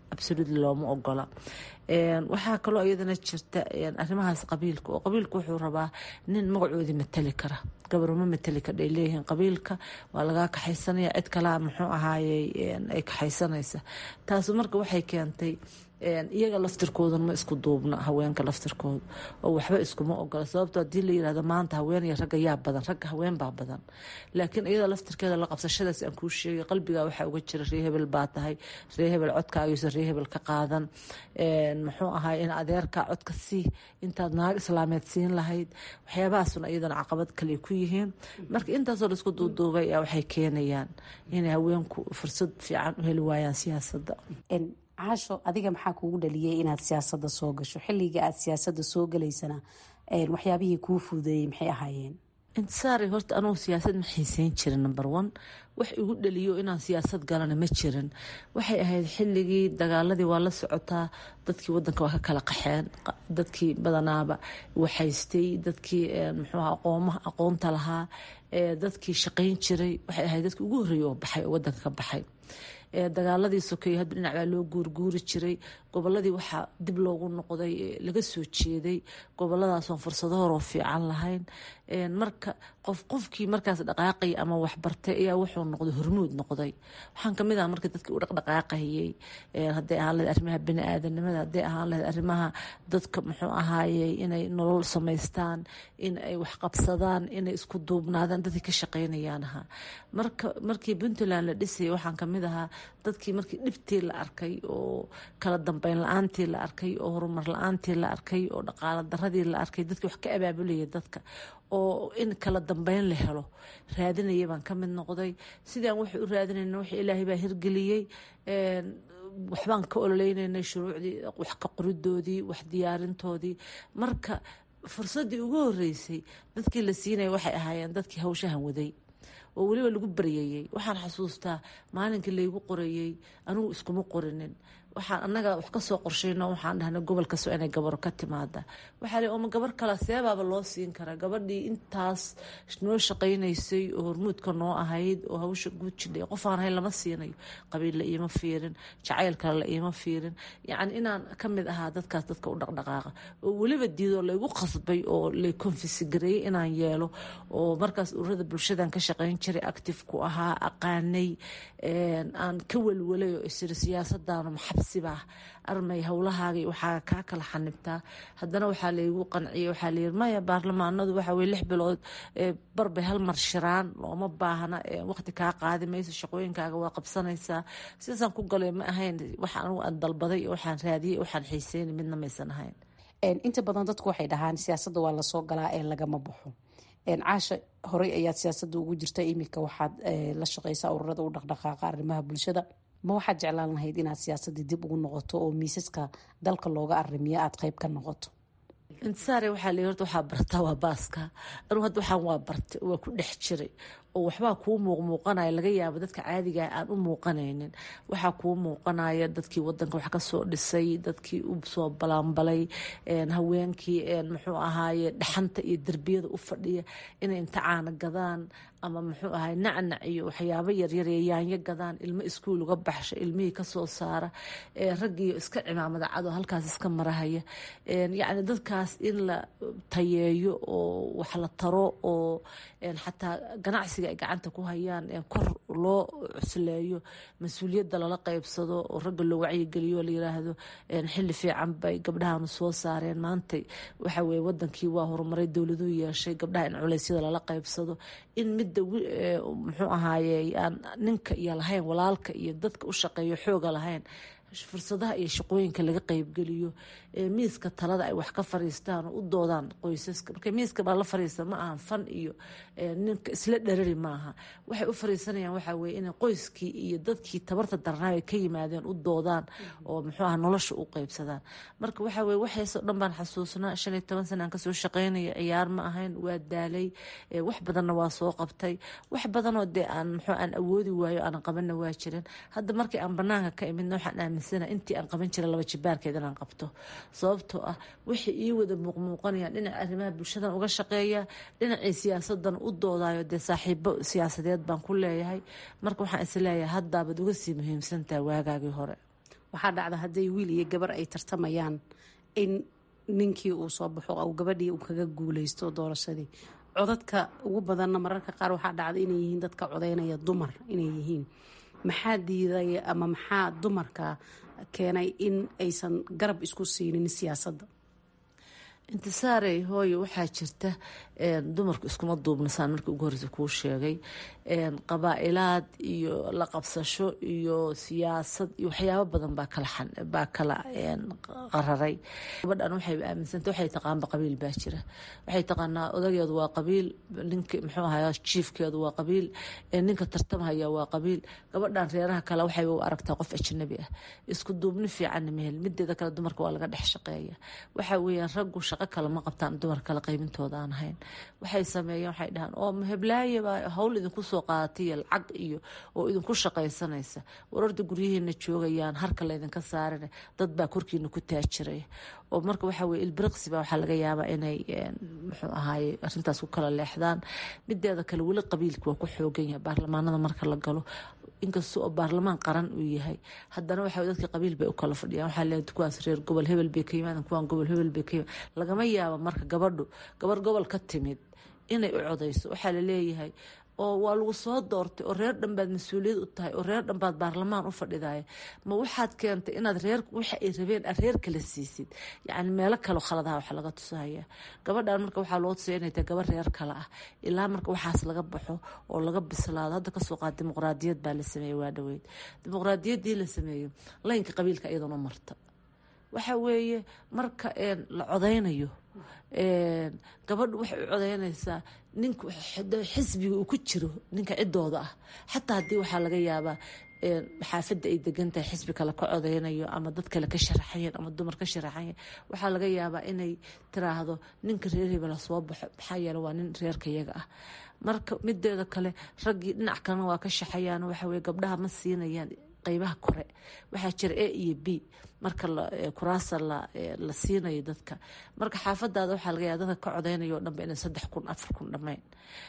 absolutely looma ogola. waxaa kaloo iyadana jirta arrimahaas qabiilka oo qabiilka wuxuu rabaa nin magacoodii matali kara, gabaruma matali kara ay leeyihiin qabiilka waa lagaa kaxaysanaya, cid kalaa muxuu ahaayey ay kaxaysanaysa. taasu marka waxay keentay iyaga laftirkooda ma isku duubna, haweenka laftirkooda oo waxba iskuma ogola. sababtoo hadii la yirahdo maanta haween iyo ragga yaa badan, ragga haween baa badan, laakiin iyada laftirkeeda la qabsashadaas aan kuu sheegay qalbigaa waxaa uga jira ree hebel baa tahay, ree hebel codkaagiisa ree hebel ka qaadan, muxuu ahaay in adeerkaa codka sii intaad naag islaameed siin lahayd. waxyaabahaasuna iyadana caqabad kale ku yihiin. marka intaasoo laisku duuduubay waxay keenayaan inay haweenku fursad fiican u heli waayaan siyaasadda. caasho, adiga maxaa kugu dhaliyay inaad siyaasadda soo gasho? xilliga aad siyaasadda soo galaysana waxyaabihii kuu fuudeeyey maxay ahaayeen? intisaari horta anugu siyaasad ma xiiseyn jirin. number one wax igu dhaliyo inaan siyaasad galana ma jirin. waxay ahayd xilligii dagaaladii waa la socotaa, dadkii wadanka waa ka kala qaxeen, dadkii badanaaba waxaystay, dadkii muxuu aha aqoomaha aqoonta lahaa, dadkii shaqayn jiray waxay ahayd dadkii ugu horreeyay oo baxay oo wadanka ka baxay. dagaaladii sokeeye hadda dhinac baa loo guurguuri jiray. goboladii waxaa dib loogu noqday laga soo jeeday gobolladaasoon fursado horoo fiican lahayn. marka qof qofkii markaas dhaqaaqay ama waxbartay ayaa wuxuu noqday hormuud noqday. waxaan kamid ah markii dadkii u dhaqdhaqaaqayay, hadday ahaan lahayd arrimaha bini-aadanimada, hadday ahaan lahayd arrimaha dadka muxuu ahaayey inay nolol samaystaan, in ay waxqabsadaan, inay isku duubnaadaan, dadkii ka shaqaynayaan ahaa. marka markii puntland la dhisayay waxaan kamid ahaa dadkii markii dhibtii la arkay oo kala dambeyn la-aantii la arkay oo horumar la-aantii la arkay oo dhaqaalo daradii la arkay, dadkii wax ka abaabulayay dadka oo in kala dambeyn la helo raadinaya baan ka mid noqday. sidaan waxay u raadinayna wax ilaahay baa hirgeliyey. waxbaan ka ololeynayna shuruucdii wax ka qoridoodii, wax diyaarintoodii. marka fursaddii ugu horeysay dadkii la siinaya waxay ahaayeen dadkii hawshahan waday oo weliba lagu baryayey. waxaan xasuustaa maalinkii laygu qorayey anigu iskuma qorinin, waxaan annaga wax ka soo qorshayno waxaan dhahnay gobol kasto inay gabaro ka timaada. waxaa li oma gabar kale seebaaba loo siin karaa, gabadhii intaas noo shaqaynaysay oo hormuudka noo ahayd oo hawsha guud jidhay qof aan ahayn lama siinayo. qabiil la iima fiirin, jacayl kale la iima fiirin. yacni inaan ka mid ahaa dadkaas dadka u dhaqdhaqaaqa oo weliba diidoo laygu qasbay oo lay konfisigareeyey inaan yeelo. oo markaas ururada bulshadan ka shaqayn jiray, active ku ahaa, aqaanay, aan ka welwelay oo isiri siyaasadaanu maxabsibah armay howlahaagii waxaa kaa kala xanibtaa. haddana waxaa laygu qanciyey, waxaa layiri maya baarlamaanadu waxa weye lix bilood barbay hal mar shiraan, looma baahna, waqti kaa qaadi mayso, shaqooyinkaaga waa qabsanaysaa. sidaasaan ku galay ma ahayn wax anigu aan dalbaday, waxaan raadiyey, waxaan xiiseynay midna maysan ahayn. inta badan dadku waxay dhahaan siyaasadda waa lasoo galaa ee lagama baxo. caasha, horey ayaad siyaasadda ugu jirta, iminka waxaad la shaqaysaa ururada u dhaqdhaqaaqa arrimaha bulshada. ma waxaad jeclaan lahayd inaad siyaasaddii dib ugu noqoto oo miisaska dalka looga arrimiyo aada qayb ka noqoto? intisaare waxaa la horta waxaa bartaa waa baaska. anugu hadda waxaan waa bartay, waa ku dhex jiray oo waxbaa kuu muuqmuuqanaya, laga yaabo dadka caadiga aan u muuqanaynin. waxaa kuu muuqanaya dadkii wadanka wax ka soo dhisay, dadkii u soo balaanbalay, haweenkii muxuu ahaaye dhaxanta iyo derbiyada u fadhiya inay inta caana gadaan ama muxuu ahaay nacnac iyo waxyaabo yaryar ee yaanyo gadaan, ilmo iskuul uga baxsha, ilmihii kasoo saara, raggiiyo iska cimaamada cado halkaas iska marahaya. yacni dadkaas in la tayeeyo oo wax la taro oo xataa ganacsiga ay gacanta ku hayaan kor loo cusleeyo, mas-uuliyadda lala qaybsado oo ragga loo wacyigeliyo la yiraahdo xilli fiican bay gabdhahanu soo saareen, maanta waxa weye wadankii waa horumaray, dowladuu yeeshay, gabdhaha in culeysyada lala qaybsado, in midda muxuu ahaaye aan ninka iyo lahayn, walaalka iyo dadka u shaqeeyo xooga lahayn, fursadaha iyo shaqooyinka laga qaybgeliyo, miiska talada ay wax ka fariistaan oo u doodaan qoysaska. marka miiska baa la fariista ma ahan fan iyo ninka isla dharari maaha. waxay u fariisanayaan waxaa weye inay qoyskii iyo dadkii tabarta darnaa ka yimaadeen u doodaan oo muxuu aha nolosha u qaybsadaan. marka waxaa weye waxaasoo dhan baan xasuusnaa. shan iyo toban sana aan kasoo shaqaynaya, ciyaar ma ahayn, waa daalay, wax badanna waa soo qabtay, wax badanoo dee aan muxuu aan awoodi waayo aanan qabanna waa jirin. hadda markii aan banaanka ka imidna waxaan aaminsana intii aan qaban jira laba jibaarkeed inaan qabto, sababtoo ah wixii ii wada muuqmuuqanayaan dhinaca arrimaha bulshadan uga shaqeeya, dhinacii siyaasadan u doodayo, dee saaxiibo siyaasadeed baan ku leeyahay. marka waxaan isleeyahay haddaabaad uga sii muhiimsantaha waagaagii hore. waxaa dhacda hadday wiil iyo gabar ay tartamayaan in ninkii uu soo baxo ou gabadhii uu kaga guuleysto doorashadii. codadka ugu badanna mararka qaar waxaa dhacda inay yihiin dadka codeynaya dumar inay yihiin. maxaa diiday ama maxaa dumarka keenay in aysan garab isku siinin siyaasadda? intisaarey hooyo waxaa jirta dumarku iskuma duubnasaan markii ugu horeysa kuu sheegay, qabaa-ilaad iyo la qabsasho iyo siyaasad iyo waxyaabo badan baa kala baa kala qararay. gabadhan waxay aaminsanta waxay taqaanba qabiil baa jira, waxay taqaanaa odageedu waa qabiil, ninka muxuu ahayaa jiifkeedu waa qabiil, ninka tartamhaya waa qabiil. gabadhan reeraha kale waxay u aragtaa qof ajnabi ah, isku duubni fiicanna mehel. mideeda kale dumarka waa laga dhex shaqeeya. waxa weeyaan raggu shaqo kale ma qabtaan dumar kale qaybintooda aan ahayn. waxay sameeyeen waxay dhahaan oo heblaaye baa hawl idinku soo qaadatay lacag iyo oo idinku shaqaysanaysa, wararda guryaheena joogayaan harka laydinka saarina dad baa korkiina ku taajiray. oo marka waxa weye ilbiriqsi baa waxaa laga yaabaa inay muxuu ahaaye arrintaas ku kala leexdaan. mideeda kale weli qabiilka waa ku xoogan yahay baarlamaanada marka la galo, inkastoo oo baarlamaan qaran uu yahay, haddana waxa dadka qabiil bay u kala fadhiyaan. waxaa leeyahay kuwaas reer gobol hebel bay ka yimaadeen, kuwaan gobol hebel bay ka yimaadeen. lagama yaabo marka gabadhu gabar gobol ka timid inay u codayso. waxaa la leeyahay oo waa lagu soo doortay oo reer dhanbaad mas-uuliyad u tahay oo reer dhanbaad baarlamaan u fadhidaaya, ma waxaad keentay inaad reer waxa ay rabeen aad reer kala siisid. yacni meelo kaleo khaladaha waxa laga tusahaya. gabadhan marka waxaa loo tusaya inay tahay gabar reer kale ah ilaa marka waxaas laga baxo oo laga bislaado. hadda kasoo qaad dimuqraadiyad baa la sameeyey waa dhaweyd. dimuqraadiyaddii la sameeyo laynka qabiilka iyaduna marta. waxa weeye marka la codeynayo gabadhu waxay u codeynaysaa ninka xisbiga uu ku jiro ninka cidooda ah, xataa haddii waxaa laga yaabaa xaafadda ay degan tahay xisbi kale ka codeynayo ama dad kale ka sharaxayeen ama dumar ka sharaxayeen, waxaa laga yaabaa inay tiraahdo ninka reer hebela soo baxo maxaa yeele waa nin reerka iyaga ah. marka mideeda kale raggii dhinac kalena waa ka shaxayaan. waxa weye gabdhaha ma siinayaan qaybaha kore. waxaa jira a iyo b marka kuraasa la siinayo dadka. marka xaafadaada waxaa laga yaaba dadka ka codeynayo o dhanba inay saddex kun afar kun dhammayn.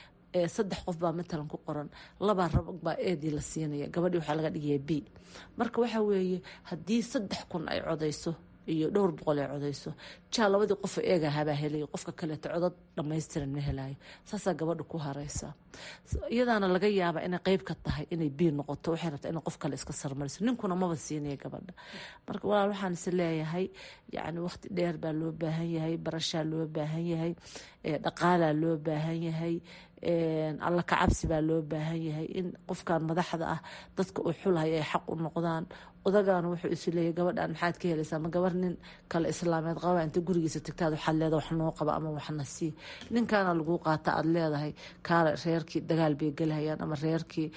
saddex qof baa matalan ku qoran, labaa rab baa eedii la siinaya, gabadhii waxaa laga dhigaya b. marka waxa weeye haddii saddex kun ay codeyso iyo dhowr boqol ay codeyso, jaa labadii qof eegahabaa helayo, qofka kaleeto codad dhammaystiran ma helayo. saasaa gabadha ku hareysa. iyadaana laga yaaba inay qeyb ka tahay inay biir noqoto. waxay rabtaa in qof kale iska sarmariso, ninkuna maba siinaya gabadha. marka walaal waxaan is leeyahay yani waqti dheer baa loo baahan yahay, barashaa loo baahan yahay, dhaqaalaa loo baahan yahay, alla ka cabsi baa loo baahan yahay. in qofkan madaxda ah dadka uu xulhay ay xaq u noqdaan. odagaana wuxuu isu leeyahay gabadhan maxaad ka helaysaa, ma gabar nin kale islaameed qaba inta gurigiisa tagtaad waxaad leedahay wax noo qaba ama waxna sii. ninkaana lagu qaata aad leedahay kaale reerkii dagaal bay gelhayaan ama reerkii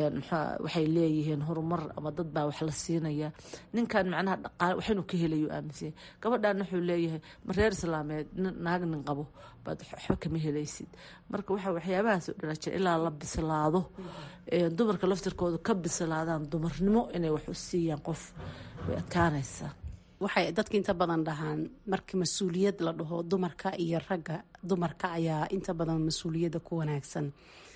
waxay leeyihiin horumar ama dad baa wax la siinaya. ninkan macnaha dhaqaale waxaynu ka helayo aaminsan. gabadhan wuxuu leeyahay ma reer islaameed naag nin qabo baad waxba kama helaysid. marka waxa waxyaabahaas oo dhan jira ilaa la bislaado dumarka laftirkooda ka bislaadaan dumarnimo inay wax u siiyaan qof way adkaanaysaa. waxay dadka inta badan dhahaan markii mas-uuliyad la dhaho dumarka iyo ragga, dumarka ayaa inta badan mas-uuliyadda ku wanaagsan.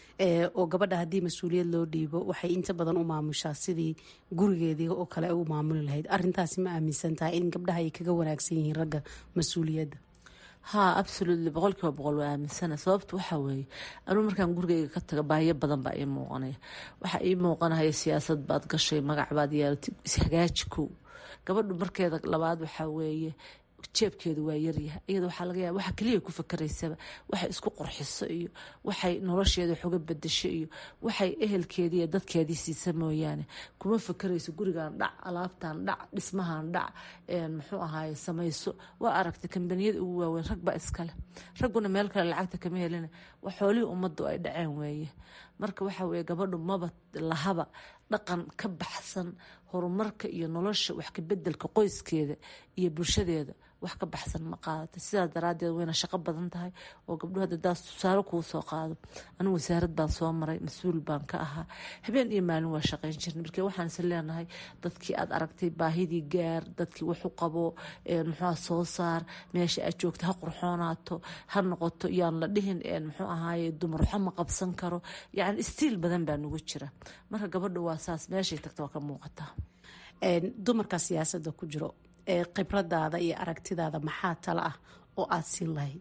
oo gabadha haddii mas-uuliyad loo dhiibo waxay inta badan u maamushaa sidii gurigeedii oo kale u maamuli lahayd. arintaasi ma aaminsan tahay in gabdhaha ay kaga wanaagsan yihiin ragga mas-uuliyadda? haa absolutely boqol kiiba boqol waa aaminsana. sababta waxaa weeye anuu markaan gurigeyga ka taga baahiyo badan baa ii muuqanaya. waxaa ii muuqanaya siyaasad baad gashay, magac baad yeelatay, ishagaaji kow. gabadhu markeeda labaad waxaa weeye jeebkeedu waa yaryahay. iyada waxaa laga yaaba waxa kaliya ku fakaraysaba waxay isku qurxiso iyo waxay nolosheeda xoga bedesho iyo waxay ehelkeedii iyo dadkeedii siisa mooyaane kuma fakarayso gurigan dhac, alaabtan dhac, dhismahan dhac, muxuu ahaaye samayso. waa aragtay kambaniyada ugu waaweyn rag baa iskale, ragguna meel kale lacagta kama helina. wax xoolihii ummaddu ay dhaceen weeye. marka waxa weye gabadhu maba lahaba dhaqan ka baxsan horumarka iyo nolosha wax ka bedelka qoyskeeda iyo bulshadeeda wax ka baxsan ma qaadata. sidaas daraadeed wayna shaqo badan tahay oo gabdhuhu hadda daas tusaale kuu soo qaado. anigu wasaarad baan soo maray, mas-uul baan ka ahaa, habeen iyo maalin waa shaqayn jirnay. marka waxaan is leenahay dadkii aad aragtay baahidii gaar, dadkii waxu qabo, muxuu soo saar, meesha aad joogta ha qurxoonaato, ha noqoto, yaan la dhihin muxuu ahaaye dumar waxa ma qabsan karo. yacni istiil badan baa nagu jira. marka gabadha waa saas, meeshay tagta waa ka muuqataa. dumarka siyaasadda ku jiro khibradaada iyo aragtidaada maxaa tala ah oo aada siin lahayd?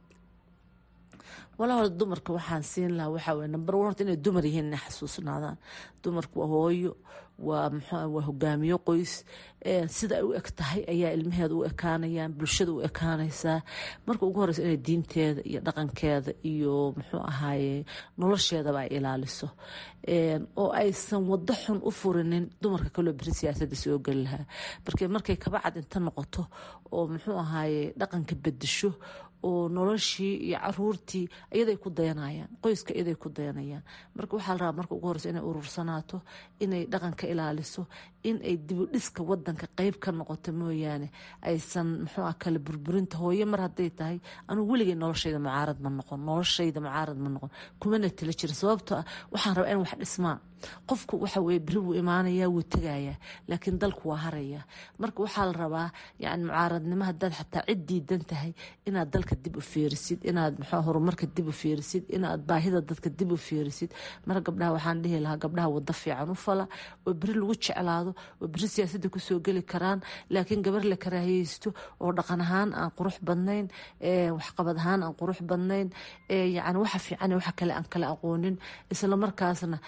walaa hore dumarka waxaan siin lahaa waxaa weye number one horta inay dumar yihiin inay xasuusnaadaan. dumarku waa hooyo, waa muxuu waa hogaamiyo qoys, sida ay u eg tahay ayaa ilmaheeda u ekaanayaan, bulshada u ekaanaysaa. marka ugu horeysa inay diinteeda iyo dhaqankeeda iyo muxuu ahaaye nolosheedaba ay ilaaliso, oo aysan wado xun u furinin dumarka kaloo beri siyaasadda soo geli lahaa. marka markay kabacad inta noqoto oo muxuu ahaaye dhaqanka bedesho oo noloshii iyo caruurtii iyaday ku dayanayaan, qoyska iyaday ku dayanayaan. marka waxaa la rabaa marka ugu horeysa inay urursanaato, inay dhaqanka ilaaliso, in ay dibudhiska wadanka qeyb ka noqoto mooyaane aysan muxuu kala burburinta. hooye mar hadday tahay anugu weligay noloshayda mucaarad ma noqon noloshayda mucaarad ma noqon kumana tala jira, sababtoo ah waxaan rabaa in wax dhismaan. qofku waxa weye beri wuu imaanayaa, wuu tegayaa, laakiin dalku waa harayaa. marka waxaa la rabaa yani mucaaradnimo haddaad xataa cid diidan tahay inaad dalka dib u fiirisid, inaad muxuu horumarka dib u fiirisid, inaad baahida dadka dib u fiirisid. marka gabdhaha waxaan dhihi lahaa gabdhaha wado fiican u fala oo beri lagu jeclaado, oo beri siyaasadda kusoo geli karaan. laakiin gabar la karaahiyeysto oo dhaqan ahaan aan qurux badnayn, waxqabad ahaan aan qurux badnayn, yani waxa fiican waxa kale aan kala aqoonin, isla markaasna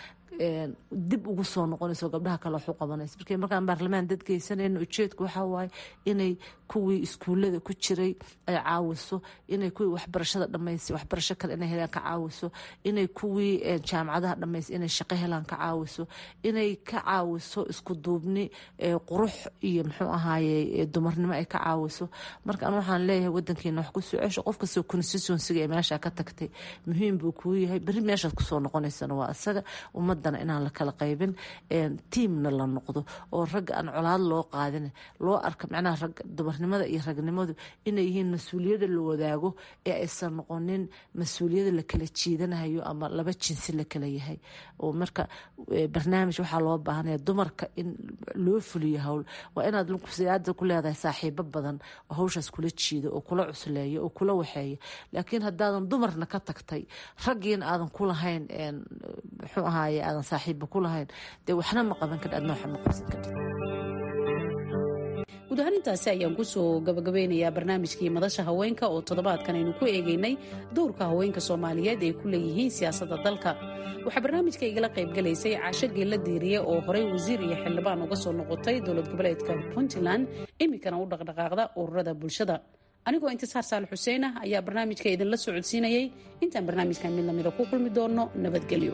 dib ugu soo noqonayso gabdhaha kale waxu qabanaysa. markii markaan baarlamaan dad geysanayno ujeedku waxaa waaye inay kuwii iskuullada ku jiray ay caawiso, inay kuwii waxbarashada dhamaysay waxbarasho kale inay helaan ka caawiso, inay kuwii jaamacadaha dhamaysay inay shaqo helaan ka caawiso, inay ka caawiso isku duubni, qurux iyo muxuu ahaaye dumarnimo ay ka caawiso. marka an waxaan leeyahay wadankeena wax ku soo cesho, qof kastoo constituencyga ee meesha ka tagtay muhiim buu kuu yahay, beri meeshaad kusoo noqonaysana waa isaga. ummadana inaan la kala qaybin, tiimna la noqdo oo ragga aan colaad loo qaadin, loo arka macnaha rag dumarnimada iyo ragnimadu inay yihiin mas-uuliyadda la wadaago ee aysan noqonin mas-uuliyadda la kala jiidanayo ama laba jinsi la kala yahay. oo marka barnaamij waxaa loo baahanaya dumarka in loo fuliyo hawl. waa inaad siyaada ku leedahay saaxiibo badan oo hawshaas kula jiido oo kula cusleeyo oo kula waxeeyo. laakiin haddaadan dumarna ka tagtay, raggiina aadan ku lahayn muxuu ahaaye aadan saaxiiba ku lahayn, dee waxna ma qaban kardhi, adna waxna ma qabsan kardhi. guud ahaan intaasi ayaan kusoo gabagabeynayaa barnaamijkii madasha haweenka oo toddobaadkan aynu ku eegaynay dowrka haweenka soomaaliyeed ay ku leeyihiin siyaasadda dalka. waxaa barnaamijka igala qaybgalaysay caasho geella diiriye oo horey wasiir iyo xildhibaan uga soo noqotay dowlad goboleedka puntland, iminkana u dhaqdhaqaaqda ururada bulshada. anigoo intisaar saalax xuseen ah ayaa barnaamijka idinla socodsiinayay. intaan barnaamijkan mid lamida ku kulmi doonno, nabadgelyo.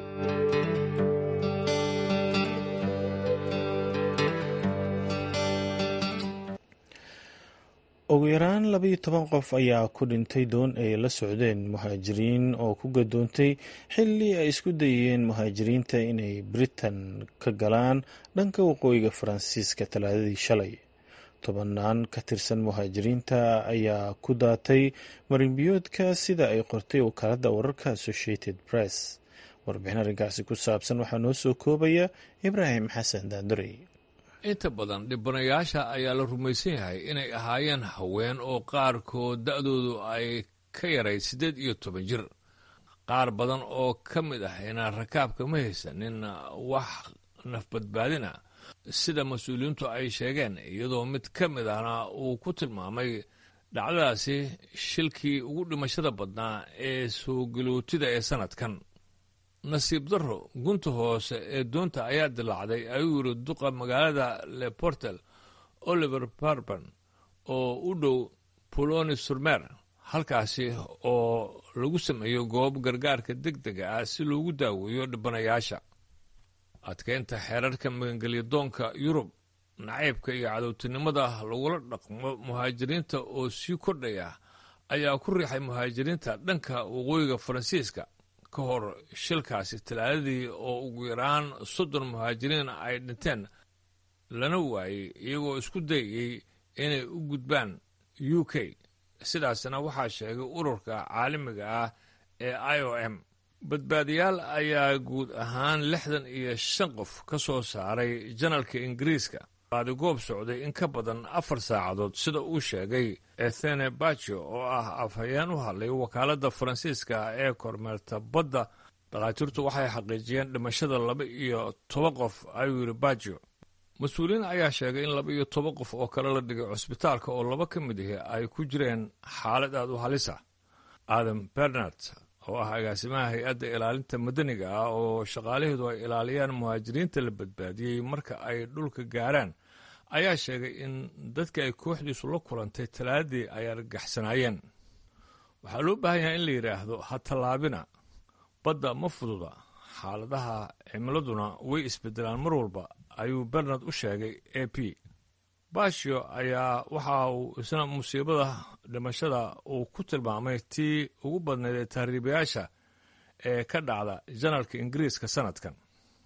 ugu yaraan labaiyo toban qof ayaa ku dhintay doon ay la socdeen muhaajiriin oo ku gadoontay xilli ay isku dayeen muhaajiriinta inay britain ka galaan dhanka waqooyiga faransiiska talaadadii shalay. tobanaan ka tirsan muhaajiriinta ayaa ku daatay marinbiyoodka sida ay qortay wakaaladda wararka Associated Press. warbixin arrinkaasi ku saabsan waxaa noo soo koobaya Ibraahim Xasan Daandurey. inta badan dhibanayaasha ayaa la rumaysan yahay inay ahaayeen haween oo qaarkood da'doodu ay ka yarayd siddeed iyo toban jir. qaar badan oo ka mid ah inaan rakaabka ma haysanin wax nafbadbaadina sida mas-uuliyiintu ay sheegeen, iyadoo mid ka mid ahna uu ku tilmaamay dhacdadaasi shilkii ugu dhimashada badnaa ee soo galootida ee sannadkan. nasiib darro gunta hoose ee doonta ayaa dilaacday, ayuu yidhi duqa magaalada leportel oliver barban oo u dhow poloni surmer, halkaasi oo lagu sameeyo goob gargaarka deg dega ah si loogu daaweeyo dhibanayaasha. adkeynta xeerarka magangelyadoonka yurub, nacaybka iyo cadowtinimada lagula dhaqmo muhaajiriinta oo sii kordhaya ayaa ku riixay muhaajiriinta dhanka waqooyiga faransiiska ka hor shilkaasi talaadadii oo ugu yaraan soddon muhaajiriin ay dhinteen lana waayey iyagoo isku dayayey inay u gudbaan u k. sidaasna waxaa sheegay ururka caalamiga ah ee i o m. badbaadiyaal ayaa guud ahaan lixdan iyo shan qof ka soo saaray janalka ingiriiska baadigoob socday in ka badan afar saacadood, sida uu sheegay ethene bajo oo ah afhayeen u hadlay wakaaladda faransiiska ee kormeerta badda. dhakhaatiirtu waxay xaqiijiyeen dhimashada laba iyo toban qof, ayuu yidhi bajo. mas-uuliyiin ayaa sheegay in laba iyo toban qof oo kale la dhigay cusbitaalka oo laba ka mid ahi ay ku jireen xaalad aad u halisa. adam bernard oo ah agaasimaha hay-adda ilaalinta madaniga ah oo shaqaalaheedu ay ilaaliyaan muhaajiriinta la badbaadiyey marka ay dhulka gaaraan, ayaa sheegay in dadka ay kooxdiisu la kulantay talaadii ay argagaxsanaayeen. waxaa loo baahan yahay in la yidhaahdo ha tallaabina, badda ma fududa, xaaladaha cimiladuna way isbedelaan mar walba, ayuu bernard u sheegay a p. bashio ayaa waxa uu isna musiibada dhimashada uu ku tilmaamay tii ugu badnayd ee tahriibayaasha ee ka dhacda janalka ingiriiska sanadkan.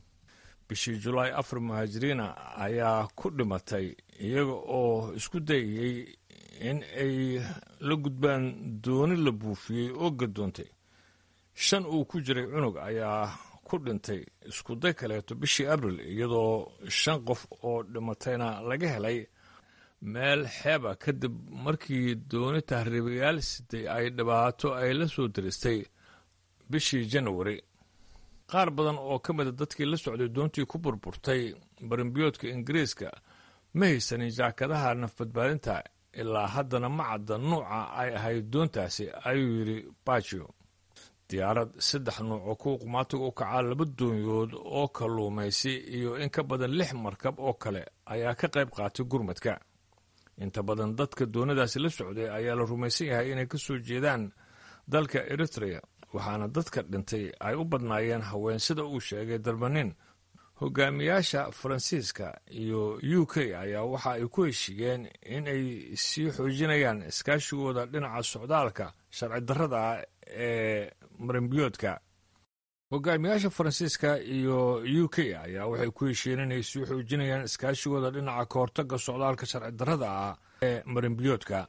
bishii julaay afar muhaajiriina ayaa ku dhimatay iyaga oo isku dayayey in ay la gudbaan dooni la buufiyey oo gadoontay. shan uu ku jiray cunug ayaa ku dhintay iskuday kaleeto bishii abril, iyadoo shan qof oo dhimatayna laga helay meel xeeba kadib markii dooni tahriibayaal siday ay dhibaato ay la soo diristay bishii janawari. qaar badan oo ka mida dadkii la socday doontii ku burburtay barimbiyoodka ingiriiska ma haysanin jaakadaha nafbadbaadinta, ilaa haddana ma cadda nuuca ay ahayd doontaasi, ayuu yidhi bachio. diyaarad saddex nuuc oo kuwa qumaatiga u kacaa, laba doonyood oo kalluumaysi iyo in ka badan lix markab oo kale ayaa ka qayb qaatay gurmadka. inta badan dadka doonadaasi la socday ayaa la rumaysan yahay inay ka soo jeedaan dalka eritrea, waxaana dadka dhintay ay u badnaayeen haween, sida uu sheegay dalbanin. hogaamiyaasha faransiiska iyo u k ayaa waxa ay ku heshiiyeen in ay sii xoojinayaan iskaashigooda dhinaca socdaalka sharci darrada ah ee marimbiyoodka. hogaamiyaasha faransiiska iyo u k ayaa waxay ku heshiiyeen inay sii xoojinayaan iskaashigooda dhinaca kahortaga socdaalka sharci darrada ah ee marimbiyoodka.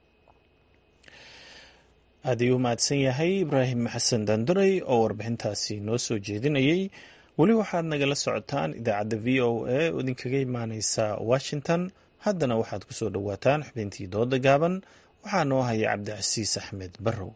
aad ayuu mahadsan yahay ibraahim xasan daanduray oo warbixintaasi noo soo jeedinayay. weli waxaad nagala socotaan idaacadda v o a oo idinkaga imaaneysa washington. haddana waxaad ku soo dhowaataan xubintii dooda gaaban. waxaa noo haya cabdicasiis axmed barrow.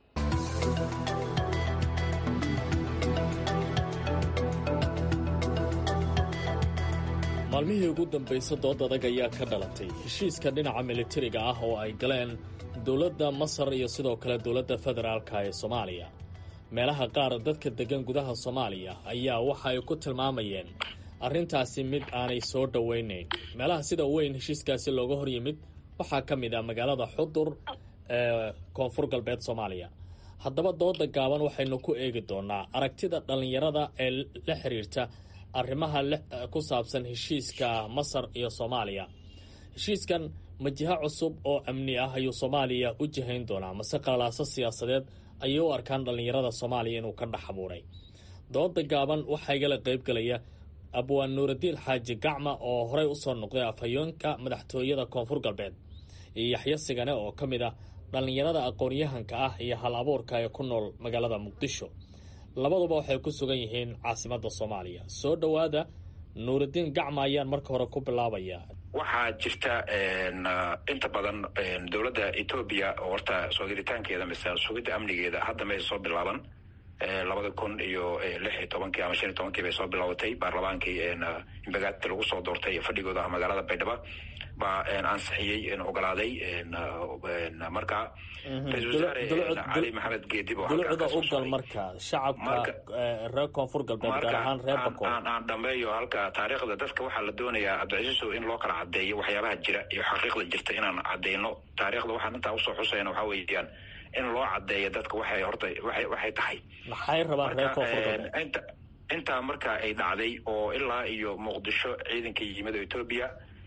maalmihii ugu dambaysa dood adag ayaa ka dhalatay heshiiska dhinaca militariga ah oo ay galeen dowladda masar iyo sidoo kale dowladda federaalka ee soomaaliya. meelaha qaar dadka deggan gudaha soomaaliya ayaa waxa ay ku tilmaamayeen arrintaasi mid aanay soo dhowaynayn. meelaha sida weyn heshiiskaasi looga hor yimid waxaa ka mid ah magaalada xudur ee koonfur galbeed soomaaliya. haddaba dooda gaaban waxaynu ku eegi doonaa aragtida dhallinyarada ee la xiriirta arrimaha ku saabsan heshiiska masar iyo soomaaliya. heshiiskan majiha cusub oo amni ah ayuu soomaaliya u jihayn doonaa, mase qalaaso siyaasadeed ayay u arkaan dhallinyarada soomaaliya inuu ka dhex abuuray. dooda gaaban waxaa igala qaybgelaya abwaan nuuradiin xaaji gacma oo horey usoo noqday afhayeenka madaxtooyada koonfur galbeed, iyo yaxyo sigane oo ka mid ah dhallinyarada aqoon-yahanka ah iyo hal abuurka ee ku nool magaalada muqdisho. labaduba waxay ku sugan yihiin caasimadda soomaaliya. soo dhowaada. nuuradiin gacma ayaan marka hore ku bilaabayaa. waxaa jirta inta badan dowladda etoobiya oo horta soo gelitaankeeda mise sugidda amnigeeda hadda may soo bilaaban. labada kun iyo lix iyo tobankii ama shan iyo tobankii bay soo bilaabatay. baarlamaankii imbagaati lagu soo doortay fadhigooda magaalada baydhabo baa ansixiyey ogolaaday. marka ra-isul wasaare cali maxamed geedib dulucda u gal marka shacabka reer koonfur galbeed gaar ahaan reer bakool aan dhameeyo halka taariikhda dadka waxaa la doonayaa cabdicasiiso in loo kala cadeeyo waxyaabaha jira iyo xaqiiqda jirta inaan cadeyno. taariikhda waxaan intaa usoo xusayna waxaa weeyaan in loo cadeeyo dadka waxay horta waxay waxay tahay maxay rabaan reer koonfur galbeed. inta intaa marka ay dhacday oo ilaa iyo muqdisho ciidanka yimid oo etoobiya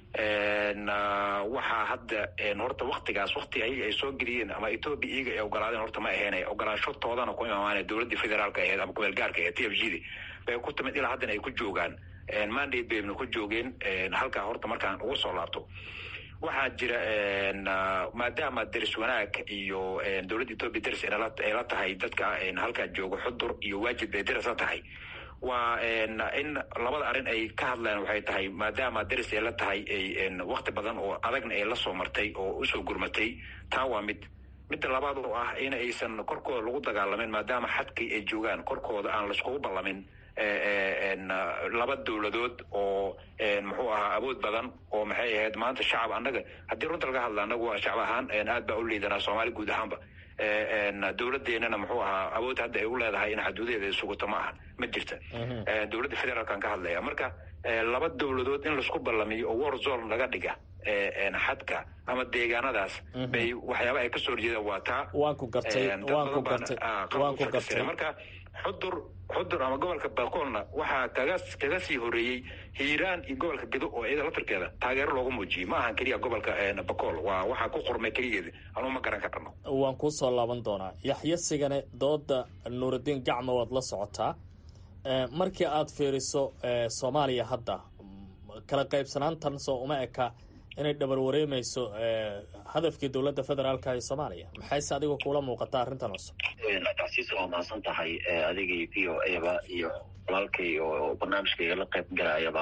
waxaa hadda horta waktigaas wakti ayaga ay soo geliyeen ama etoobiya iyaga ay ogolaadeen horta ma ahayn. ogolaashotoodana ku imaamaanee dowladdii federaalka ahayd ama kumeel gaarka ahayd t f g d bay ku timid ilaa haddana ay ku joogaan. mandate bayna ku joogeen. halkaa horta markaan ugu soo laabto waxaa jira maadaama deris wanaag iyo dowladda etoobiya deris ay la tahay dadka halkaa jooga xudur iyo waajid bay deris la tahay. waa in labada arrin ay ka hadlaan waxay tahay maadaama deris ay la tahay wakti badan oo adagna ay la soo martay oo usoo gurmatay. taa waa mid midda labaad oo ah in aysan korkooda lagu dagaalamin maadaama xadkii ay joogaan korkooda aan laiskugu ballamin laba dowladood oo muxuu ahaa awood badan oo maxay ahayd maanta shacab annaga haddii runta laga hadla annagu waa shacab ahaan aad baa u liidanaa soomaali guud ahaanba dowladdeennana muxuu ahaa awood hadda ay u leedahay in xaduudaheeda suguto ma ahan ma jirta dowladda federaalkan ka hadlaya marka laba dowladood in laisku ballamiyo oo war zone laga dhiga xadka ama deegaanadaas bay waxyaaba ay kasoo horjeedaan waa taa waan ku gartay waan ku gartay waan ku gartay marka xudur xudur ama gobolka bakoolna waxaa kaga kaga sii horeeyey hiiraan iyo gobolka gedo oo iyada laftarkeeda taageero loogu muujiyey ma ahan keliya gobolka bakool waa waxaa ku qormay keligeeda anuu ma garan karno waan kuu soo laaban doonaa yaxya sigane dooda nuurudiin gacma waad la socotaa markii aad fiiriso soomaaliya hadda kala qaybsanaantan soo uma eka inay dhabar wareemayso hadafkii dowladda federaalka ee soomaaliya maxayse adiga kuula muuqataa arrintan cusub tacsiisa waa mahadsan tahay adigii v o aba iyo walaalkay oo barnaamijkayga la qayb galayaba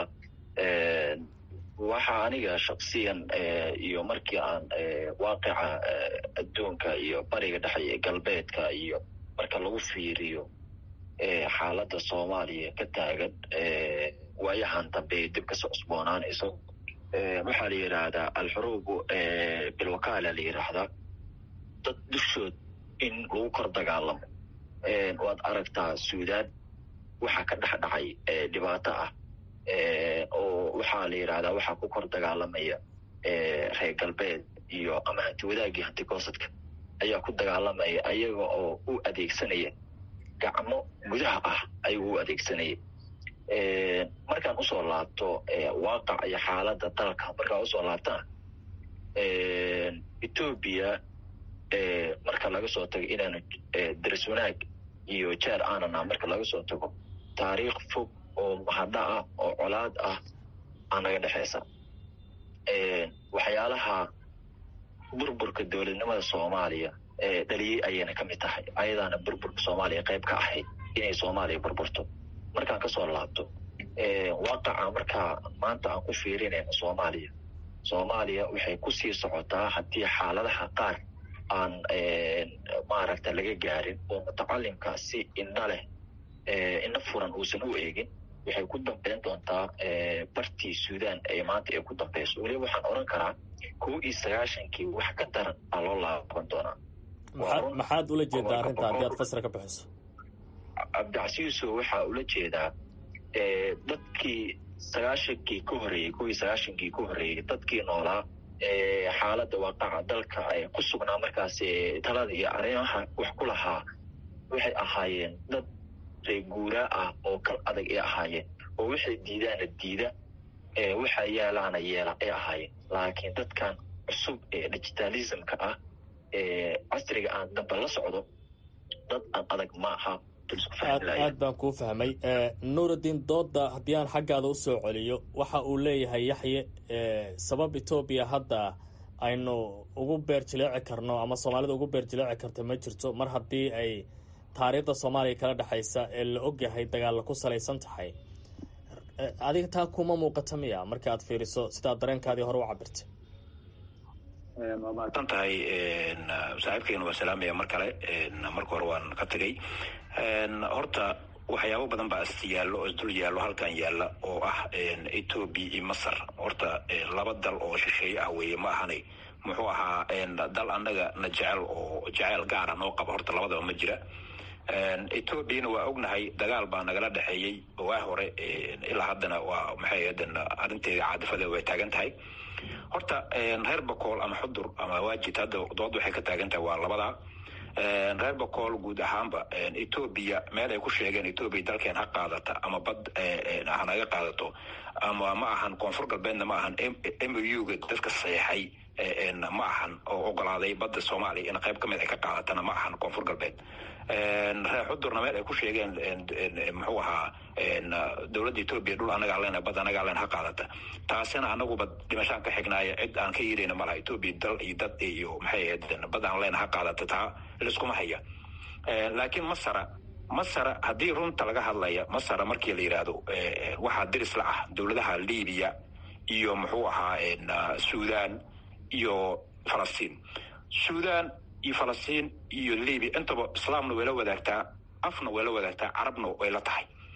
waxa aniga shaksiyan iyo markii aan waaqica adduunka iyo bariga dhexe iyo galbeedka iyo marka lagu fiiriyo xaaladda soomaaliya ka taagan waayahan dambe dib kasoo cusboonaanayso waxaa la yidhaahdaa alxuruubu bilwakaala la yidhaahdaa dad dushood in lagu kor dagaalamo waad aragtaa suudaan waxaa ka dhex dhacay dhibaato ah oo waxaa la yidhaahdaa waxaa ku kor dagaalamaya reer galbeed iyo ama hanti wadaagii hanti goosadka ayaa ku dagaalamaya ayaga oo u adeegsanaya gacmo gudaha ah ayuu u adeegsanaya markaan usoo laabto waaqac iyo xaaladda dalka markaan usoo laabtana etoobiya marka laga soo tago inaanu daris wanaag iyo jeer aanana marka laga soo tago taariikh fog oo mahadha ah oo colaad ah aa naga dhexeysa waxyaalaha burburka dowladnimada soomaaliya dhaliyey ayayna ka mid tahay ayadaana burburka soomaaliya qayb ka ahayd inay soomaaliya burburto markaan kasoo laabto waaqaca markaa maanta aan ku fiirinayno soomaaliya soomaaliya waxay kusii socotaa haddii xaaladaha qaar aan maaragta laga gaarin oo mutacalimka si indha leh indha furan uusan u eegin waxay ku dambeyn doontaa bartii suudaan ee maanta ay ku dambeyso weliba waxaan oran karaa kow iyo sagaashankii wax ka daran aa loo laaban doonaa maxaad ula jeedaa arrinta haddii aad fasra ka bixiso cabdicasiiso waxaa ula jeedaa dadkii sagaashankii ka horeeyey kow iyo sagaashankii ka horeeyey dadkii noolaa xaaladda waaqaca dalka ay ku sugnaa markaas talada iyo arrimaha wax ku lahaa waxay ahaayeen dad reeguuraa ah oo kal adag ay ahaayeen oo waxay diidaana diida waxa yeelaana yeela ay ahaayeen laakiin dadkan cusub ee digitalismka ah ee casriga aan dambe la socdo dad aan adag ma aha aad baan kuu fahmay nuurudiin dooda haddii aan xaggaada usoo celiyo waxa uu leeyahay yaxye sabab etoobiya hadda aynu ugu beer jileeci karno ama soomaalida ugu beer jileeci karta ma jirto mar haddii ay taariikhda soomaaliya kala dhexaysa ee la ogyahay dagaalla ku salaysan tahay adiga taa kuma muuqata miya marka aad fiiriso sidaa dareenkaadii hore u cabirtay waa mahadsan tahay saaxiibkeena waa salaamaya mar kale marka hore waan ka tegay horta waxyaabo badan baa is yaallo oo isdul yaallo halkan yaalla oo ah etoobiya iyo masar horta laba dal oo shisheeye ah weeye ma ahanay muxuu ahaa dal annaga na jecel oo jeceyl gaara noo qaba horta labadaba ma jira etoobiyana waa ognahay dagaal baa nagala dhexeeyey waa hore ilaa haddana waa maxay ahaydeen arrinteeda caadifada way taagan tahay horta reer bakool ama xudur ama waajid hadda dood waxay ka taagan tahay waa labadaa reer bakool guud ahaanba etoobiya meel ay ku sheegeen etoobiya dalkeen ha qaadata ama bad ha naga qaadato ama ma ahan koonfur galbeedna ma ahan m u ga dadka saxeexay ma ahan oo ogolaaday badda soomaaliya in qayb ka mid ay ka qaadatana ma ahan koonfur galbeed reer xudurna meel ay ku sheegeen muxuu ahaa dowladda etoobiya dhul anagaa leen bad anagaa leen ha qaadata taasina anaguba dhimashaan ka xignaaya cid aan ka yirayna malaha etoobiya dal iyo dad iyo maxay ahayd bad aan leen ha qaadata taa liskuma haya laakiin masara masara haddii runta laga hadlaya masara markii la yidhaahdo waxaa diris la ah dowladaha libiya iyo muxuu ahaa suudaan iyo falastiin suudaan iyo falastiin iyo libiya intaba islaamna way la wadaagtaa afna way la wadaagtaa carabna way la tahay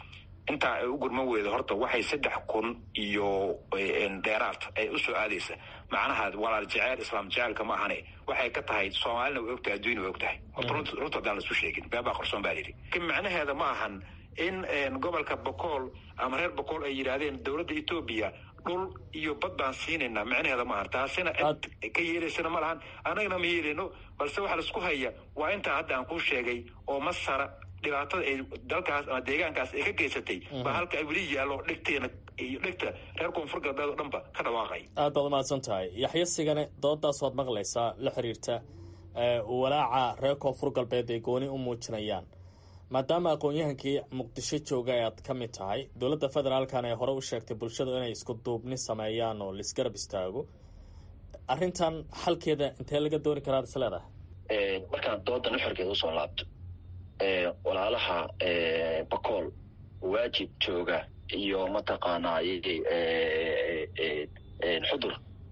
intaa ay u gurman weydo horta waxay saddex kun iyo dheeraad ay u soo aadaysa macnaha walaal jeceyl islaam jecelka ma ahane waxay ka tahay soomaalina way ogtahay adduunya way ogtahay horta runta haddaan laisu sheegin beebaa qarsoon baa yidhi ka macnaheeda ma ahan in gobolka bokool ama reer bokool ay yidhaahdeen dowladda etoobiya dhul iyo bad baan siinaynaa macnaheeda ma ahan taasina cid ka yeelaysana ma lahan annagana ma yeelayno balse waxa laisku haya waa intaa hadda aan kuu sheegay oo masara dhibaatada ay dalkaas ama deegaankaas ay ka geysatay baa halka ay weli yaallo dhegteena iyo dhegta reer koonfur galbeed oo dhanba ka dhawaaqay aad baad umahadsan tahay yaxya sigane doodaas waad maqlaysaa la xiriirta walaaca reer koonfur galbeed ay gooni u muujinayaan maadaama aqoon-yahankii muqdisho jooga ee aad ka mid tahay dowladda federaalkana ay hore u sheegtay bulshadu inay isku duubni sameeyaan oo laisgarab istaago arrintan xalkeeda intee laga dooni karaad is leedahay markaan dooda nuxurkeeda usoo laabto walaalaha bakool waajib jooga iyo mataqaanaa xudur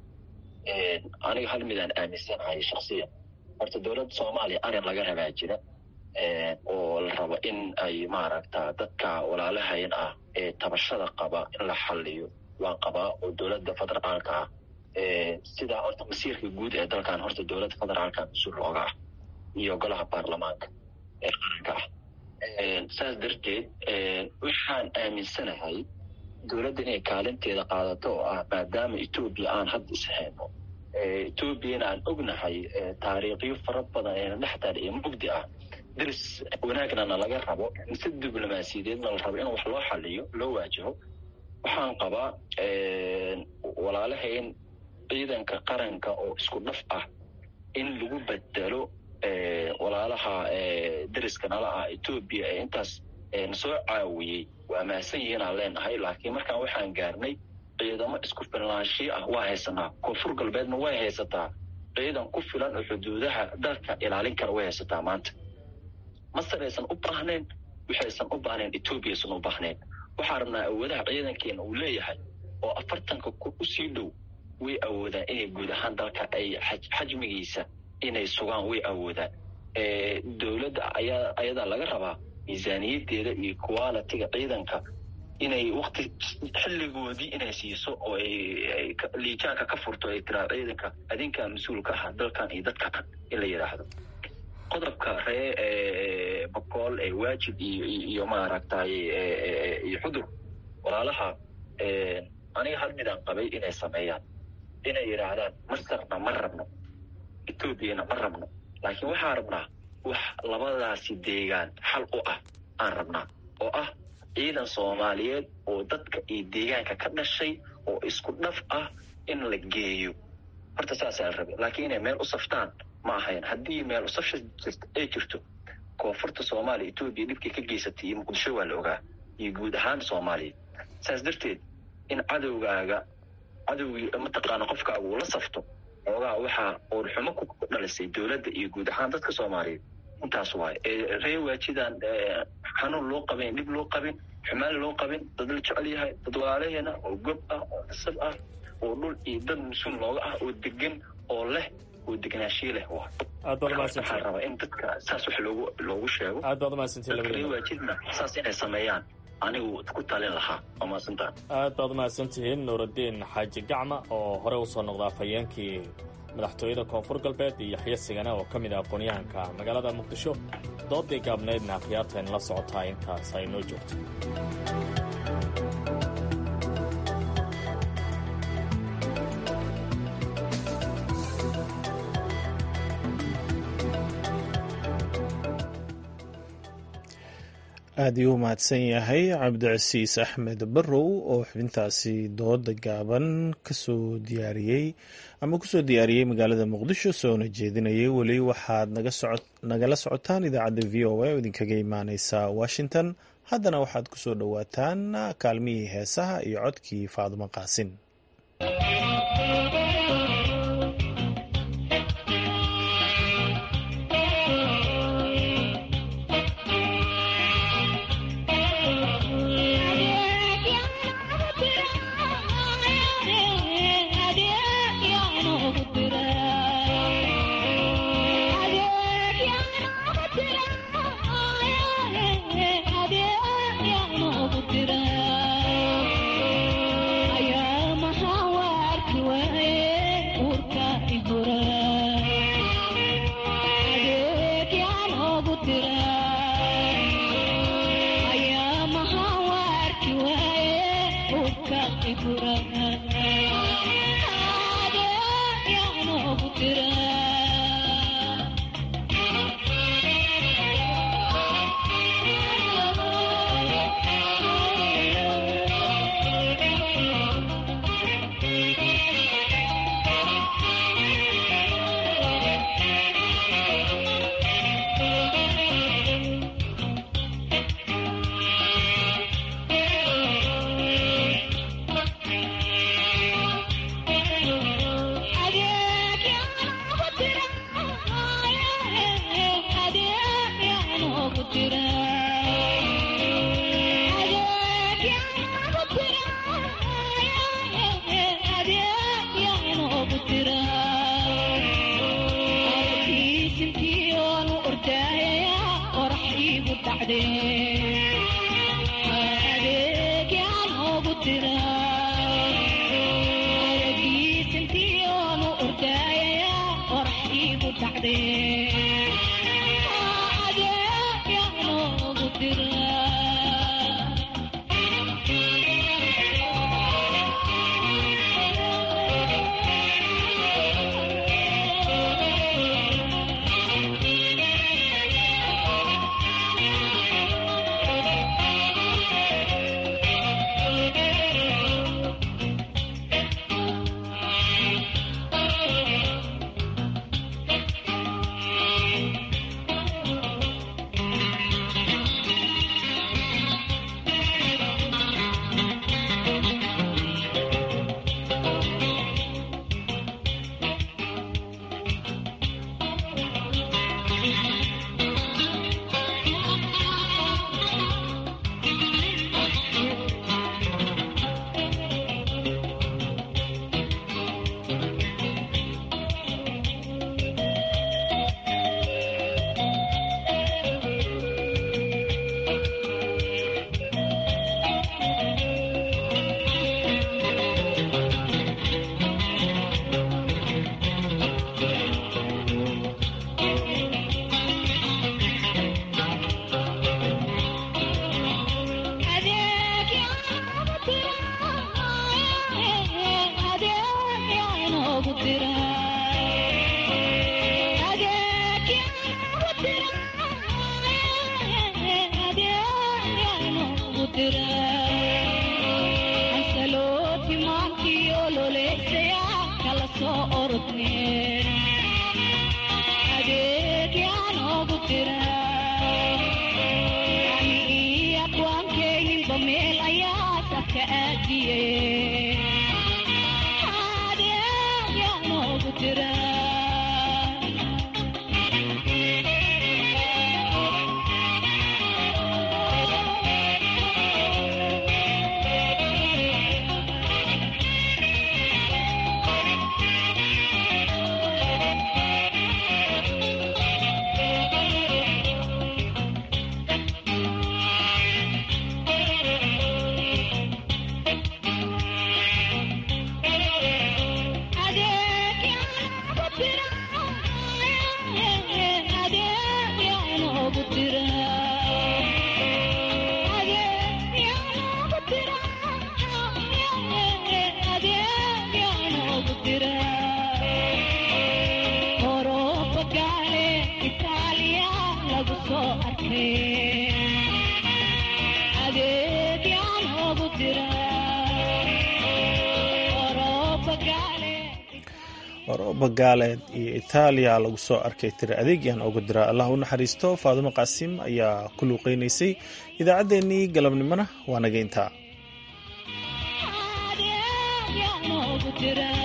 aniga hal midaan aaminsanahay shaksiyan horta dowladda soomaaliya arin laga rabaa jira oo la rabo in ay maaragta dadka walaalahayn ah ee tabashada qaba in la xaliyo waan qabaa oo dowladda federaalka ah sidaa horta masiirka guud ee dalkan horta dowladda federaalka mas-uul looga ah iyo golaha baarlamaanka ee qaranka ah saas darteed waxaan aaminsanahay dowladda inay kaalinteeda qaadato oo ah maadaama etoobiya aan hadda ishayno etoobiyana aan ognahay taariikhyo fara badan eena dhexdaal iyo mugdi ah daris wanaagnana laga rabo si diblomaasiyadeedna la rabo in wax loo xaliyo loo waajaho waxaan qabaa walaalahayn ciidanka qaranka oo isku dhaf ah in lagu bedelo walaalaha dariska nala ah etoobiya ee intaas nasoo caawiyey waa mahadsan yihiin aan leenahay laakiin markaan waxaan gaarnay ciidamo isku filnaanshiyo ah waa haysanaa koonfur galbeedna way haysataa ciidan ku filan oo xuduudaha dalka ilaalin kara way haysataa maanta masar aysan u baahnayn waxaysan u baahnayn etoobiya aysan u baahnayn waxaa rabnaa awoodaha ciidankeena uu leeyahay oo afartanka kun usii dhow way awoodaan inay guud ahaan dalka ay xajmigiisa inay sugaan way awoodaan dowladda ayaa ayadaa laga rabaa miisaaniyadeeda iyo qualitiga ciidanka inay wakti xilligoodii inay siiso oo ay liijaanka ka furto ay tiraa ciidanka adinkaa mas-uulka ah dalkan iyo dadkan in la yidhaahdo qodobka ree bokool ee waajib iyo iyo maaragtay iyo xudur walaalaha aniga hal midaan qabay inay sameeyaan inay yidhaahdaan masarna ma rabno etoobiyana ma rabno laakiin waxaan rabnaa wax labadaasi deegaan xal u ah aan rabnaa oo ah ciidan soomaaliyeed oo dadka iyo deegaanka ka dhashay oo isku dhaf ah in la geeyo horta saasaa la rabay laakiin inay meel u saftaan ma ahayn haddii meel usafsha ay jirto koonfurta soomaaliya etoobiya dhibkay ka geysatay iyo muqdisho waa la ogaa iyo guud ahaan soomaaliya saas darteed in cadowgaaga cadowgii mataqaana qofkaaga uu la safto oogaa waxaa oorxumo ku dhalisay dowladda iyo guud ahaan dadka soomaaliyeed intaas waaye ree waajidaan xanuun loo qabin dhib loo qabin xumaan loo qabin dad la jecel yahay dad walaalaheena oo gob ah oo nasab ah oo dhul iyo dad mas-uul looga ah oo degan oo leh oo degnaanshiye leh waa aad baad umahadsantahay waxaan rabaa in dadka saas wax loogu loogu sheego aad baad umahadsantahay ree waajidna saas inay sameeyaan anigu ku talin lahaa waa mahadsantaha aad baad umahadsantihiin nuuraddiin xaaji gacma oo hore usoo noqdaa fayeenkii madaxtooyada koonfur galbeed iyo yaxya sigane oo ka mid ah aqoon-yahanka magaalada muqdisho doodii gaabnaydna akhyaartayn la socotaa intaas ay noo joogto aad iyuu mahadsan yahay cabdicasiis axmed barrow oo xubintaasi dooda gaaban kasoo diyaariyey ama kusoo diyaariyey magaalada muqdisho soona jeedinayay weli waxaad nagala socotaan idaacadda v o a oo idinkaga imaaneysa washington haddana waxaad kusoo dhowaataan kaalmihii heesaha iyo codkii faadumo qaasin Did Oroba gaaleed iyo Itaaliya lagu soo arkay tira adeegyan ugu dira Allah u naxariisto Faadimo Qaasim ayaa ku luuqeynaysay idaacadeennii galabnimona waa naga intaa